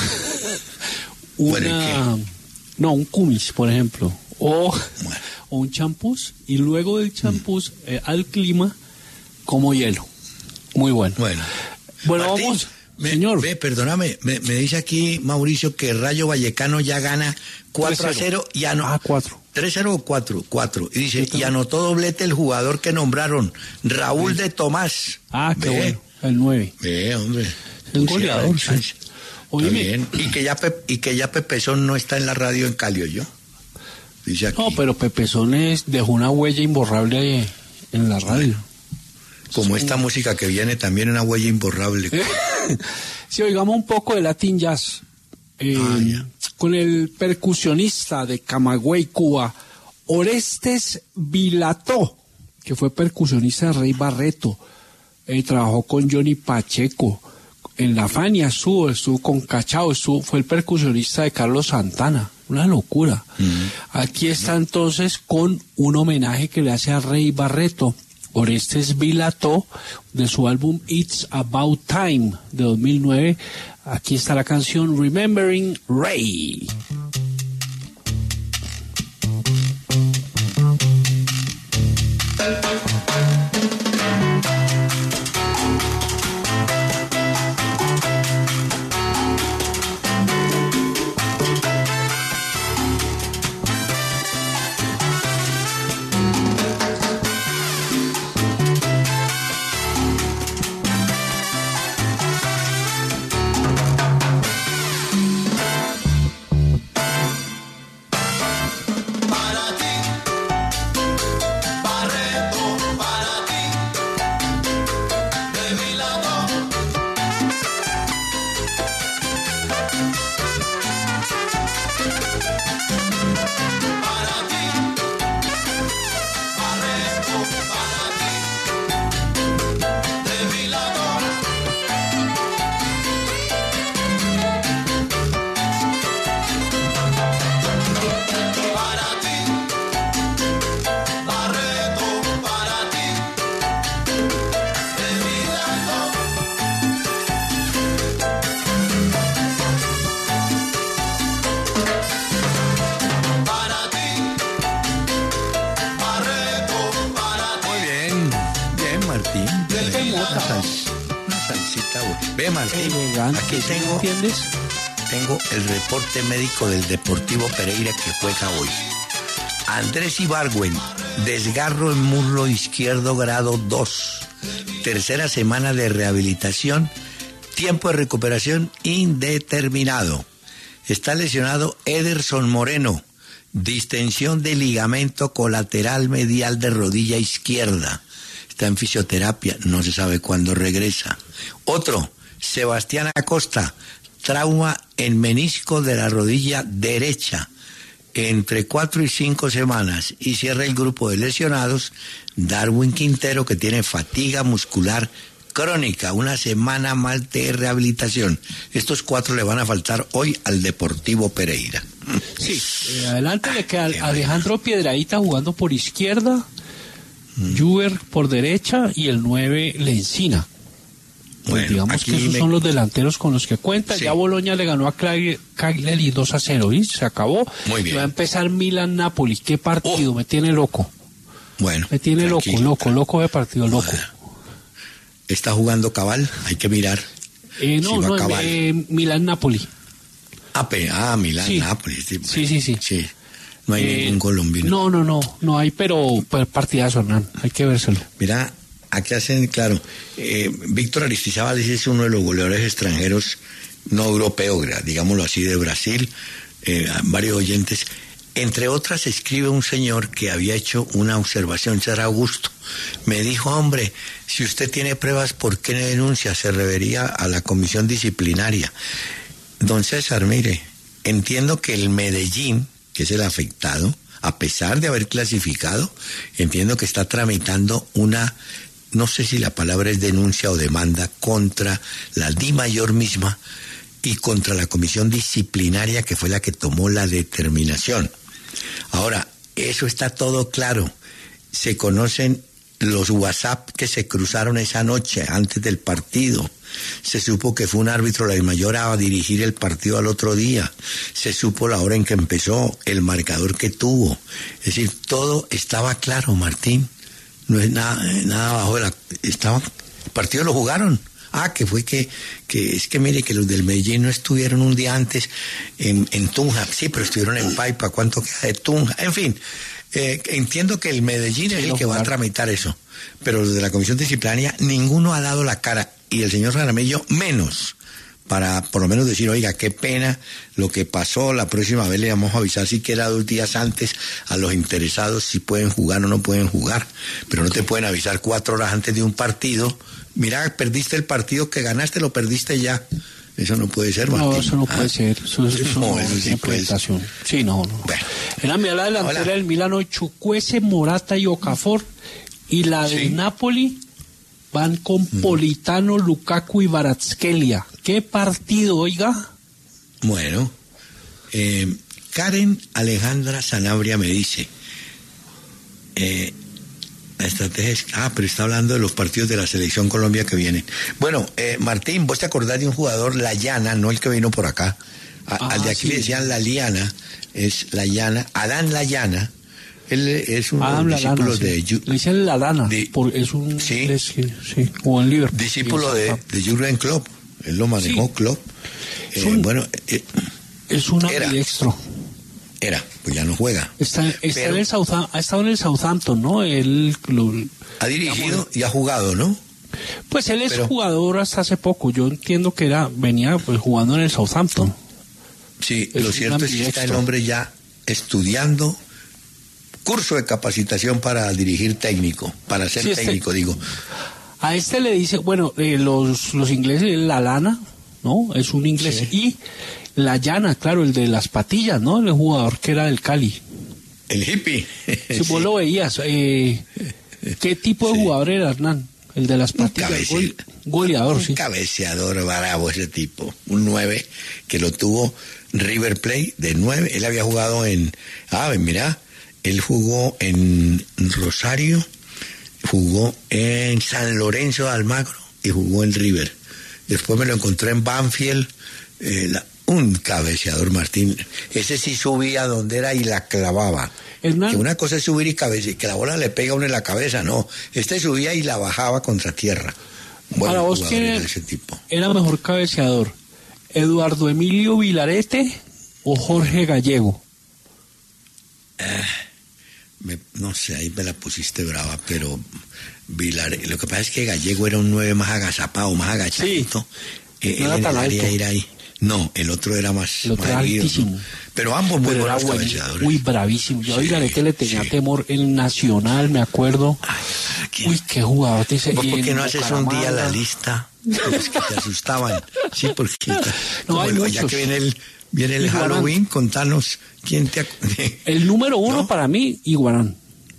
un kumis, por ejemplo, o un champús, y luego del champús, al clima, como hielo. Muy bueno. Bueno, Martín, vamos... Señor. Perdóname, me dice aquí Mauricio que Rayo Vallecano ya gana 4-0 y 4. 3-0 o 4. Y dice, y anotó doblete el jugador que nombraron, Raúl de Tomás. Qué bueno, el 9. Hombre. El goleador. Bien. Y que ya Pepezón no está en la radio en Cali, ¿yo? Dice aquí. No, pero Pepezón dejó una huella imborrable en la radio. Como esta música que viene también una huella imborrable. Si oigamos un poco de Latin Jazz, con el percusionista de Camagüey, Cuba, Orestes Vilató, que fue percusionista de Rey Barreto, trabajó con Johnny Pacheco, en La Fania estuvo con Cachao, fue el percusionista de Carlos Santana, una locura. Aquí está entonces con un homenaje que le hace a Rey Barreto, Orestes Vilató, de su álbum It's About Time de 2009. Aquí está la canción Remembering Ray. Ve, Martín, aquí tengo el reporte médico del Deportivo Pereira que juega hoy. Andrés Ibargüen, desgarro en muslo izquierdo grado 2. Tercera semana de rehabilitación, tiempo de recuperación indeterminado. Está lesionado Ederson Moreno, distensión de ligamento colateral medial de rodilla izquierda. Está en fisioterapia, no se sabe cuándo regresa. Otro, Sebastián Acosta, trauma en menisco de la rodilla derecha, entre 4 y 5 semanas. Y cierra el grupo de lesionados Darwin Quintero, que tiene fatiga muscular crónica, una semana más de rehabilitación. Estos 4 le van a faltar hoy al Deportivo Pereira. Sí, adelante le queda Alejandro Piedrahita jugando por izquierda, Juber por derecha y el 9 Lencina. Bueno, digamos que esos son los delanteros con los que cuenta. Sí. Ya Boloña le ganó a Cagliari 2-0 y se acabó. Muy bien. Va a empezar Milan-Napoli. ¿Qué partido? Me tiene loco. Bueno. Me tiene loco de partido, loco. Bueno. ¿Está jugando Cabal? Hay que mirar. Milan-Napoli. Milan-Napoli. Sí. No hay ningún colombiano. No hay, pero partidazo, Hernán. Hay que vérselo. Mira, aquí hacen, claro, Víctor Aristizábal es uno de los goleadores extranjeros no europeos, digámoslo así, de Brasil, varios oyentes. Entre otras, escribe un señor que había hecho una observación, César Augusto. Me dijo, hombre, si usted tiene pruebas, ¿por qué no denuncia? Se refería a la comisión disciplinaria. Don César, mire, entiendo que el Medellín, que es el afectado, a pesar de haber clasificado, entiendo que está tramitando una, no sé si la palabra es denuncia o demanda, contra la DIMAYOR misma y contra la comisión disciplinaria que fue la que tomó la determinación. Ahora, eso está todo claro. Se conocen los WhatsApp que se cruzaron esa noche antes del partido. Se supo que fue un árbitro la DIMAYOR a dirigir el partido al otro día. Se supo la hora en que empezó, el marcador que tuvo. Es decir, todo estaba claro, Martín. No es nada bajo de la... el partido lo jugaron. Que fue que es que mire que los del Medellín no estuvieron un día antes en Tunja. Sí, pero estuvieron en Paipa. ¿Cuánto queda de Tunja? En fin, entiendo que el Medellín es el que va a tramitar eso. Pero los de la comisión disciplinaria, ninguno ha dado la cara. Y el señor Jaramillo menos, para por lo menos decir, oiga, qué pena lo que pasó, la próxima vez le vamos a avisar siquiera 2 días antes a los interesados si pueden jugar o no pueden jugar, pero no te pueden avisar 4 horas antes de un partido Mira, perdiste el partido que ganaste, lo perdiste ya. Eso no puede ser, Martín. No, eso no puede ser. Eso no sí tiene puede presentación. Sí, no. Bueno. En la media delantera Hola. del Milano, Chukwueze, Morata y Okafor. Y la del Napoli van con Politano, Lukaku y Kvaratskhelia. ¿Qué partido, oiga? Bueno, Karen Alejandra Sanabria me dice, la estrategia es... pero está hablando de los partidos de la Selección Colombia que vienen. Bueno, Martín, ¿vos te acordás de un jugador, La Llana, no el que vino por acá? Al de aquí sí. le decían La Liana, es La Llana, Adán La Llana. Él es uno de los discípulos de... Le dicen La Lana, es un... Sí. Sí, o en Liverpool. Discípulo de Jürgen Klopp. Él lo manejó, Sí. Klopp. Es un era. ambidextro. Pues ya no juega. Está Pero- en el ha estado en el Southampton, ¿no? Ha dirigido y ha jugado, ¿no? Pues él es Pero- jugador hasta hace poco. Yo entiendo que venía pues jugando en el Southampton. Sí, Es lo un cierto es que está el ambidextro. hombre ya estudiando curso de capacitación para dirigir técnico, para ser Sí, técnico, digo. A este le dice, bueno, los ingleses, La Lana, ¿no? Es un inglés. Sí. Y La Llana, claro, el de las patillas, ¿no? El jugador que era del Cali. El hippie. Si vos lo veías, ¿qué tipo de jugador era, Hernán? El de las patillas, goleador, un sí. cabeceador bravo ese tipo, un 9 que lo tuvo River Plate de 9. Él había jugado mira, él jugó en Rosario, jugó en San Lorenzo de Almagro y jugó en River. Después me lo encontré en Banfield, un cabeceador, Martín. Ese sí subía donde era y la clavaba. Hernán. Que una cosa es subir y que la bola le pega a uno en la cabeza, no. Este subía y la bajaba contra tierra. Bueno, Para vos, jugador ¿quién era ese tipo. era mejor cabeceador? ¿Eduardo Emilio Vilarete o Jorge Gallego? No sé, ahí me la pusiste brava, pero lo que pasa es que Gallego era un 9 más agazapado, más agachadito. No era Él en tan el área alto. era ahí. No, el otro era más, El otro más era erguido, altísimo. ¿no? Pero ambos muy Pero era buenos buenísimo, cabeceadores. uy, bravísimo. Yo a Sí, Vilarete le tenía sí. temor en Nacional, me acuerdo. ¿Quién? Uy, qué jugador. ¿Vos por qué en no haces un día la Bucaramanga. lista de los que te asustaban? Sí, porque No, hay ya muchos. que viene el Iguarán. Halloween, contanos quién te... El número uno ¿No? para mí, Iguarán.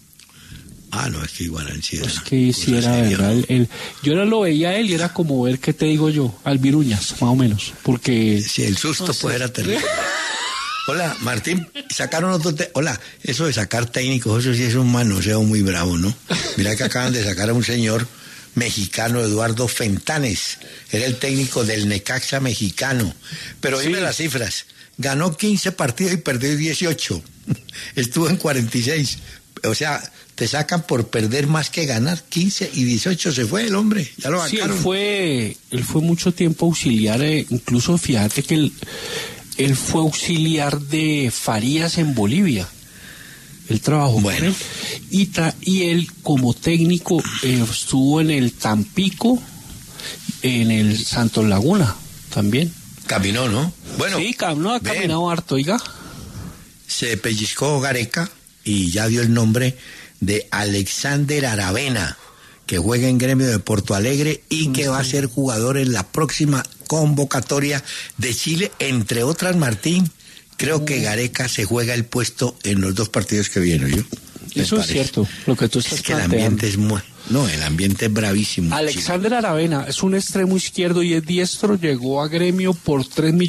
No, es que igual sí era. Es que sí cosa era seria, verdad. ¿no? Yo lo veía a él y era como ver, ¿qué te digo yo? Albiruñas, más o menos. Porque... Sí, el susto No sé. pues era terrible. Hola, Martín, sacaron otro... Hola, eso de sacar técnicos, eso sí es un manoseo muy bravo, ¿no? Mira que acaban de sacar a un señor mexicano, Eduardo Fentanes. Era el técnico del Necaxa mexicano. Pero dime Sí. las cifras. Ganó 15 partidos y perdió 18. Estuvo en 46. O sea, te sacan por perder más que ganar. 15 y 18 se fue el hombre. Ya lo Sí, sacaron. él fue mucho tiempo auxiliar, incluso fíjate que él fue auxiliar de Farías en Bolivia. Él trabajó Bueno. con él y él como técnico estuvo en el Tampico, en el Santos Laguna también. Caminó, ¿no? Bueno, Sí, no ha ven. caminado harto, oiga. Se pellizcó Gareca y ya dio el nombre de Alexander Aravena, que juega en Gremio de Porto Alegre y que va a ser jugador en la próxima convocatoria de Chile, entre otras, Martín. Creo que Gareca se juega el puesto en los 2 partidos que vienen, ¿yo? ¿Les Eso es parece? cierto, lo que tú estás Es que el planteando. ambiente es muy... No, el ambiente es bravísimo. Alexander Aravena es un extremo izquierdo y es diestro, llegó a Gremio por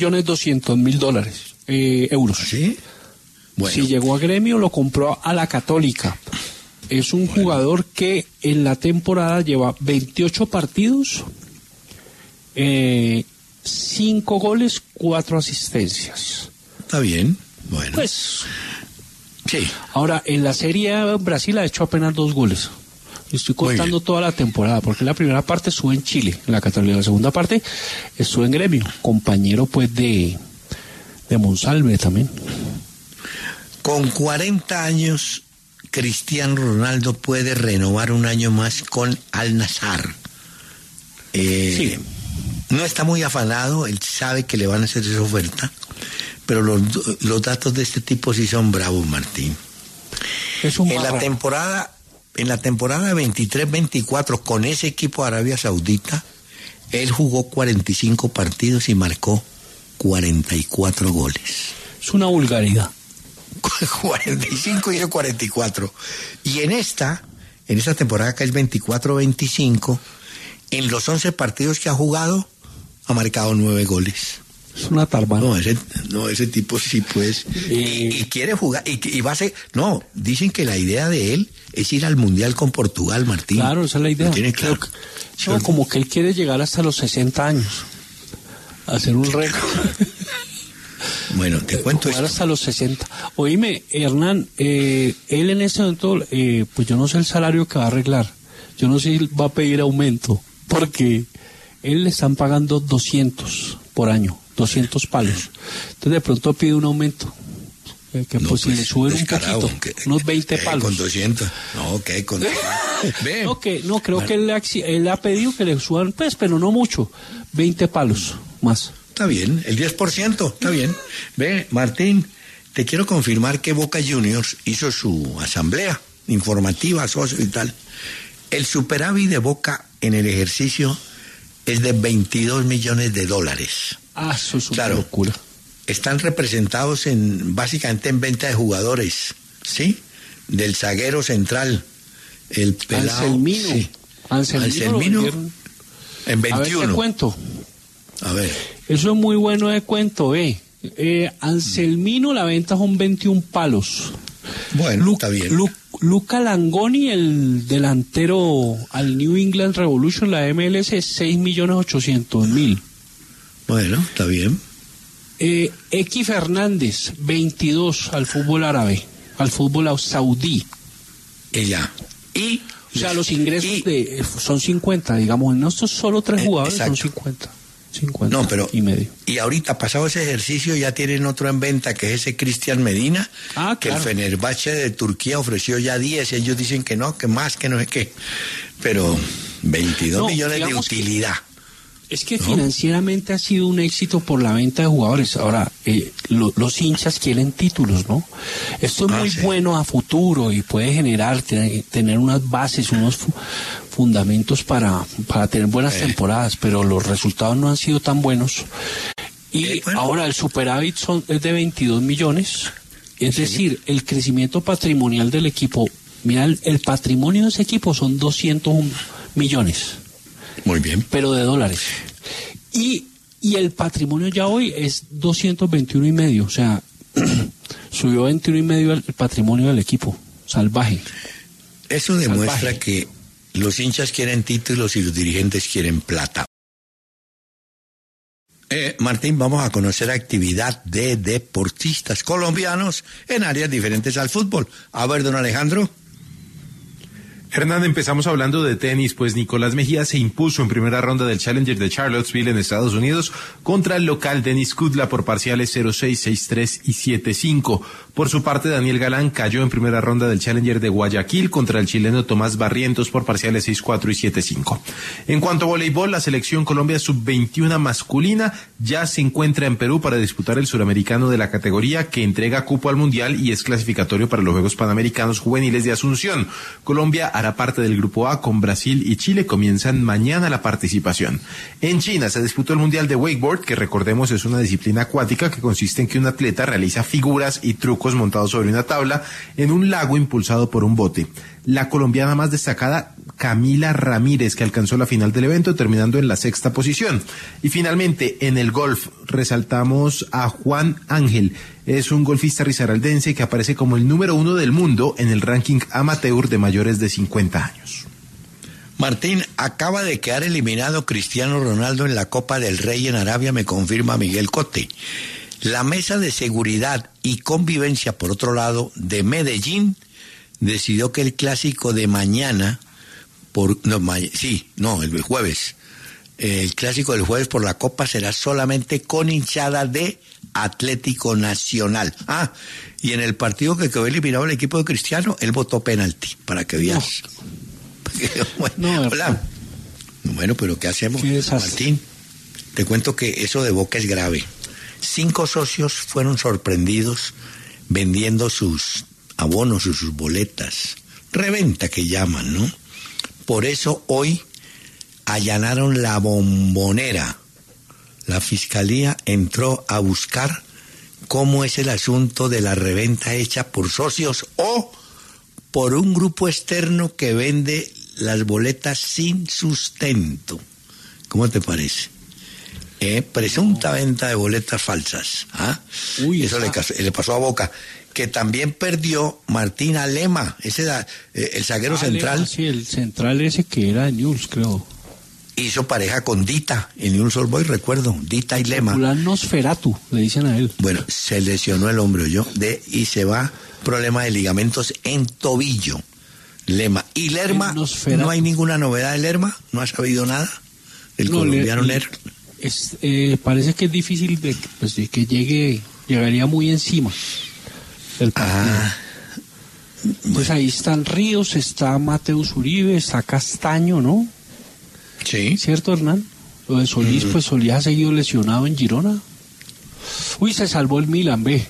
$3.200.000 euros. ¿Sí? Bueno, Si llegó a Gremio, lo compró a la Católica. Es un jugador que en la temporada lleva 28 partidos, 5 goles, 4 asistencias. está bien. Bueno, Pues, sí. ahora, en la Serie A en Brasil ha hecho apenas 2 goles. Estoy Muy contando bien. toda la temporada, porque la primera parte estuvo en Chile, en la Católica. La segunda parte estuvo en Gremio, compañero pues de Monsalve también. Con 40 años, Cristiano Ronaldo puede renovar un año más con Al Nassr. Sí. No está muy afanado, él sabe que le van a hacer esa oferta, pero los datos de este tipo sí son bravos, Martín. Es un En la marrano. temporada en la temporada 23-24 con ese equipo de Arabia Saudita, él jugó 45 partidos y marcó 44 goles. Es una vulgaridad. 45 y 44. Y en esta temporada que es 24-25, en los 11 partidos que ha jugado, ha marcado 9 goles. Es una tarbana. Ese tipo sí, pues. Y quiere jugar, y va a ser. No, dicen que la idea de él es ir al Mundial con Portugal, Martín. Claro, esa es la idea. Lo tiene claro. Como que él quiere llegar hasta los 60 años. Hacer un récord. Bueno, te cuento esto. Hasta los 60. Oíme, Hernán, él en este momento, pues yo no sé el salario que va a arreglar. Yo no sé si va a pedir aumento, porque él le están pagando 200 por año, 200 palos. Entonces de pronto pide un aumento. Que no, pues si le suben un poquito, unos 20 palos. Con 200. No, ¿qué? Con 200. No, creo que él ha pedido que le suban, pues, pero no mucho. 20 palos más. Está bien, el 10%, está bien. Ve, Martín, te quiero confirmar que Boca Juniors hizo su asamblea informativa, socio y tal. El superávit de Boca en el ejercicio es de $22 millones. Ah, eso es una locura. Están representados básicamente en venta de jugadores, ¿sí? Del zaguero central, el pelado. Anselmino. Sí. Anselmino en 21. A ver, te cuento. A ver. Eso es muy bueno de cuento, Anselmino, la venta son 21 palos. Bueno, está bien. Luca Langoni, el delantero al New England Revolution, la MLS, 6.800.000. Bueno, está bien. X Fernández, 22 al fútbol árabe, al fútbol saudí. Ella. Y o sea, los ingresos son 50, digamos, en estos solo 3 jugadores exacto. son 50 no, pero, y medio. Y ahorita, pasado ese ejercicio, ya tienen otro en venta, que es ese Cristian Medina, que claro. El Fenerbahce de Turquía ofreció ya 10, ellos dicen que no, que más, que no sé qué. Pero 22 millones de utilidad. Es que financieramente ha sido un éxito por la venta de jugadores. Ahora, los hinchas quieren títulos, ¿no? Esto es muy bueno a futuro y puede generar, tener unas bases, unos fundamentos para tener buenas temporadas, pero los resultados no han sido tan buenos. Y ahora el superávit es de 22 millones. Es decir, el crecimiento patrimonial del equipo, mira, el patrimonio de ese equipo son 201 millones. Muy bien. Pero de dólares. Y el patrimonio ya hoy es 221 y medio. O sea, subió 21 y medio el patrimonio del equipo. Salvaje. Eso demuestra que los hinchas quieren títulos y los dirigentes quieren plata. Martín, vamos a conocer actividad de deportistas colombianos en áreas diferentes al fútbol. A ver, don Alejandro. Hernán, empezamos hablando de tenis, pues Nicolás Mejía se impuso en primera ronda del Challenger de Charlottesville en Estados Unidos contra el local Denis Kudla por parciales 0-6, 6-3 y 7-5. Por su parte, Daniel Galán cayó en primera ronda del Challenger de Guayaquil contra el chileno Tomás Barrientos por parciales 6-4 y 7-5. En cuanto a voleibol, la selección Colombia sub-21 masculina ya se encuentra en Perú para disputar el suramericano de la categoría que entrega cupo al Mundial y es clasificatorio para los Juegos Panamericanos Juveniles de Asunción. Colombia hará parte del Grupo A con Brasil y Chile. Comienzan mañana la participación. En China se disputó el Mundial de Wakeboard, que recordemos es una disciplina acuática que consiste en que un atleta realiza figuras y trucos montados sobre una tabla en un lago impulsado por un bote. La colombiana más destacada, Camila Ramírez, que alcanzó la final del evento terminando en la 6ª posición. Y finalmente, en el golf, resaltamos a Juan Ángel. Es un golfista risaraldense que aparece como el número 1 del mundo en el ranking amateur de mayores de 50 años. Martín, acaba de quedar eliminado Cristiano Ronaldo en la Copa del Rey en Arabia, me confirma Miguel Cote. La Mesa de Seguridad y Convivencia, por otro lado, de Medellín, decidió que el clásico de mañana, el jueves, el clásico del jueves por la Copa será solamente con hinchada de Atlético Nacional. Y en el partido que quedó eliminado el equipo de Cristiano, él votó penalti, para que veas. Hola. Bueno, pero ¿qué hacemos, Martín? Te cuento que eso de Boca es grave. 5 socios fueron sorprendidos vendiendo sus abonos o sus boletas reventa que llaman, ¿no? Por eso hoy allanaron la Bombonera. La fiscalía entró a buscar cómo es el asunto de la reventa hecha por socios o por un grupo externo que vende las boletas sin sustento. ¿Cómo te parece? Presunta venta de boletas falsas. ¿Ah? Uy, eso le pasó a Boca. Que también perdió Martín Alema, el zaguero central. Lema, sí, el central ese que era de Newell's, creo. Hizo pareja con Dita en Newell's Old Boys, recuerdo, Dita y Lema. Nosferatu, le dicen a él. Bueno, se lesionó el hombro y se va, problema de ligamentos en tobillo, Lema. Y Lerma, no hay ninguna novedad de Lerma, no ha sabido nada del colombiano Lerma. Parece que es difícil de que llegaría muy encima del partido. Pues ahí están Ríos, está Mateus Uribe, está Castaño, ¿no? Sí. ¿Cierto, Hernán? Lo de Solís, pues Solís ha seguido lesionado en Girona. Uy, se salvó el Milan, ve.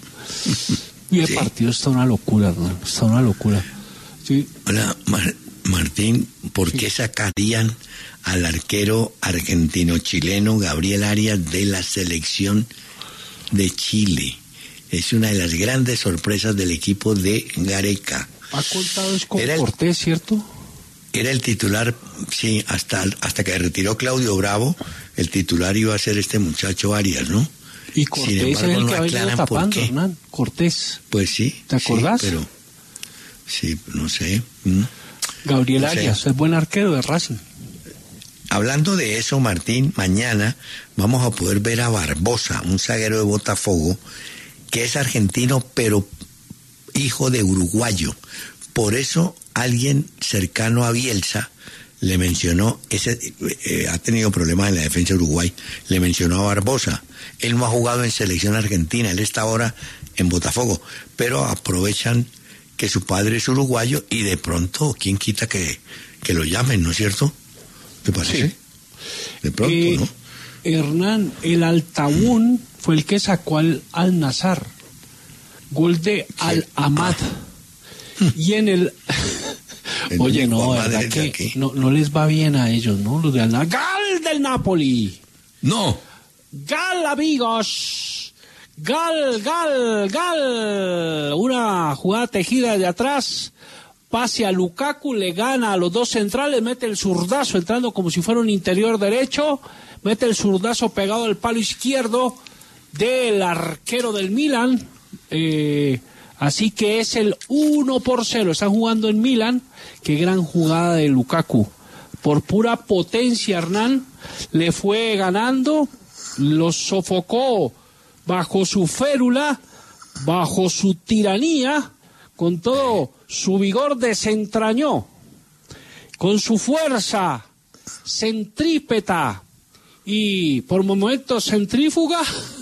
Y el partido está una locura, Hernán, está una locura. Sí. Hola, Martín, ¿por qué sacarían al arquero argentino-chileno Gabriel Arias de la selección de Chile? Es una de las grandes sorpresas del equipo de Gareca. Ha contado es con Cortés, ¿cierto? Era el titular, sí, hasta que retiró Claudio Bravo, el titular iba a ser este muchacho Arias, ¿no? Y Cortés es el que ha venido tapando, Hernán, Cortés. Pues sí. ¿Te acordás? Sí, pero, sí, no sé. Gabriel no sé. Arias, es buen arquero de Racing. Hablando de eso, Martín, mañana vamos a poder ver a Barbosa, un zaguero de Botafogo, que es argentino, pero hijo de uruguayo. Por eso alguien cercano a Bielsa le mencionó, ha tenido problemas en la defensa de Uruguay, le mencionó a Barbosa. Él no ha jugado en selección argentina, él está ahora en Botafogo, pero aprovechan que su padre es uruguayo y de pronto, ¿quién quita que lo llamen, no es cierto? ¿Te parece? Sí. De pronto, ¿no? Hernán, el Altabún fue el que sacó al Nazar, gol de Al-Amad. Y en el... Oye, no, verdad que no les va bien a ellos, ¿no? Los de ¡Gal del Napoli! ¡No! ¡Gal, amigos! ¡Gal! Una jugada tejida de atrás, pase a Lukaku, le gana a los dos centrales, mete el zurdazo entrando como si fuera un interior derecho, mete el zurdazo pegado al palo izquierdo del arquero del Milan, así que es el 1-0, están jugando en Milan. Qué gran jugada de Lukaku, por pura potencia, Hernán, le fue ganando, los sofocó bajo su férula, bajo su tiranía, con todo su vigor desentrañó, con su fuerza centrípeta y por momentos centrífuga,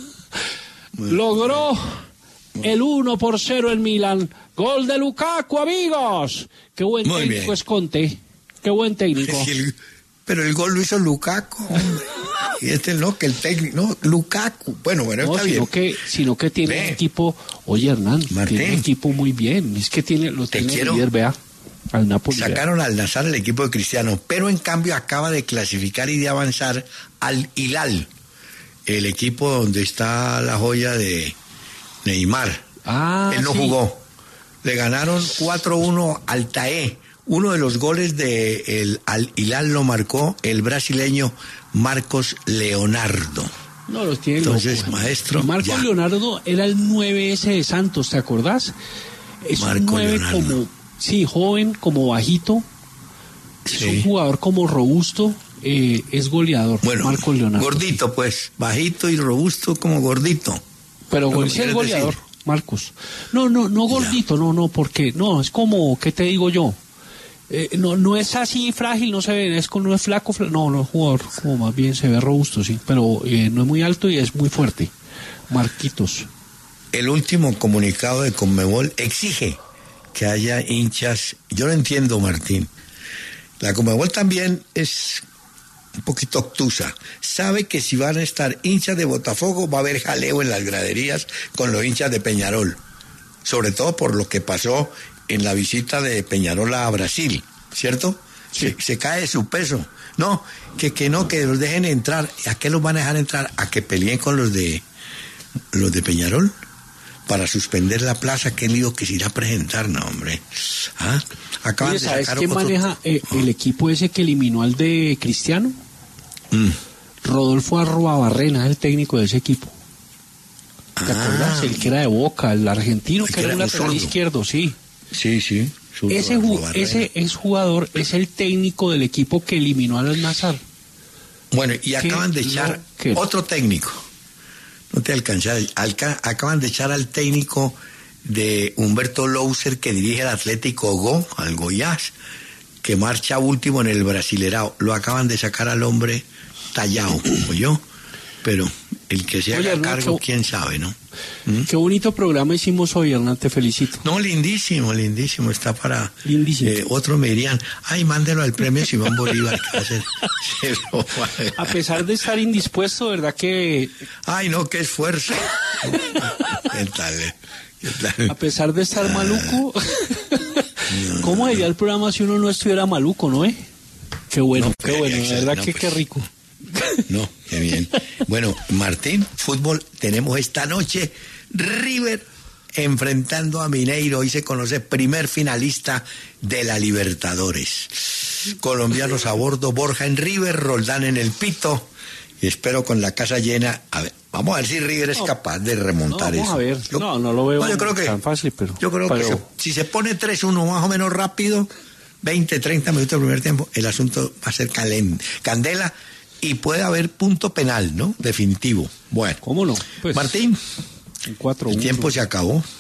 logró el 1-0 en Milan. Gol de Lukaku, amigos. Qué buen muy técnico bien. es Conte. Qué buen técnico. Pero el gol lo hizo Lukaku, hombre. Y no, que el técnico, no, Lukaku. Bueno, está bien. Sino que tiene un equipo, oye Hernán, Martín, tiene un equipo muy bien. Es que tiene líder, vea, al Napoli. Sacaron al Nazar el equipo de Cristiano, pero en cambio acaba de clasificar y de avanzar al Hilal, el equipo donde está la joya de Neymar. Él no jugó. Le ganaron 4-1 al TAE. Uno de los goles al Hilal lo marcó el brasileño Marcos Leonardo. No, los tiene entonces, loco, maestro. Marcos Leonardo era el 9 ese de Santos, ¿te acordás? Es un 9 como, sí, joven, como bajito. Sí. Es un jugador como robusto, es goleador. Bueno, Marcos Leonardo. Gordito, pues, bajito y robusto como gordito. Pero sí es goleador, decir? Marcos. No gordito, no, porque, no, es como, ¿qué te digo yo? No es así frágil, no se ve, no es flaco, no es jugador, como más bien se ve robusto, sí, pero no es muy alto y es muy fuerte. Marquitos. El último comunicado de Conmebol exige que haya hinchas. Yo lo entiendo, Martín. La Conmebol también es un poquito obtusa. Sabe que si van a estar hinchas de Botafogo va a haber jaleo en las graderías con los hinchas de Peñarol. Sobre todo por lo que pasó en la visita de Peñarol a Brasil, ¿cierto? Sí. Se cae de su peso. No, que los dejen entrar. ¿A qué los van a dejar entrar? ¿A que peleen con los de Peñarol? Para suspender la plaza, qué lío que se irá a presentar, no, hombre. ¿Ah? Acaban Oye, de ¿sabes sacar quién otro- maneja el equipo ese que eliminó al de Cristiano? Rodolfo Arruabarrena es el técnico de ese equipo. ¿Te acuerdas? El que era de Boca, el argentino, El que que era un era un lateral zurdo. izquierdo, sí. Sí. zurdo, Ese Arruabarrena. exjugador es el técnico del equipo que eliminó al Al-Nassr. Bueno, y acaban de echar ¿Qué? otro técnico. No te alcanzas. Acaban de echar al técnico de Humberto Louser, que dirige el Atlético Go, al Goiás, que marcha último en el Brasilerao. Lo acaban de sacar al hombre tallado, yo. Pero el que se Oye, haga Hernán, cargo, quién sabe, ¿no? Qué bonito programa hicimos hoy, Hernán, te felicito. No, lindísimo, está para... Lindísimo. Otros me dirían, ay, mándelo al premio Simón Bolívar. A pesar de estar indispuesto, ¿verdad que Ay, no, qué esfuerzo. ¿Qué tal? a pesar de estar maluco? ¿Cómo sería el programa si uno no estuviera maluco, no? Qué bueno, No, qué bueno, de verdad no, que pues. qué rico. No, qué bien. Bueno, Martín, fútbol tenemos esta noche. River enfrentando a Mineiro. Hoy se conoce primer finalista de la Libertadores. Colombianos a bordo, Borja en River, Roldán en el Pito. Y espero con la casa llena. A ver, vamos a ver si River es capaz de remontar No, vamos eso. a ver. No lo veo yo creo que, tan fácil, pero... Yo creo que si se pone 3-1 más o menos rápido, 20, 30 minutos del primer tiempo, el asunto va a ser candela. Y puede haber punto penal, ¿no? Definitivo. Bueno. ¿Cómo no? Pues, Martín, en 4-1. el tiempo se acabó.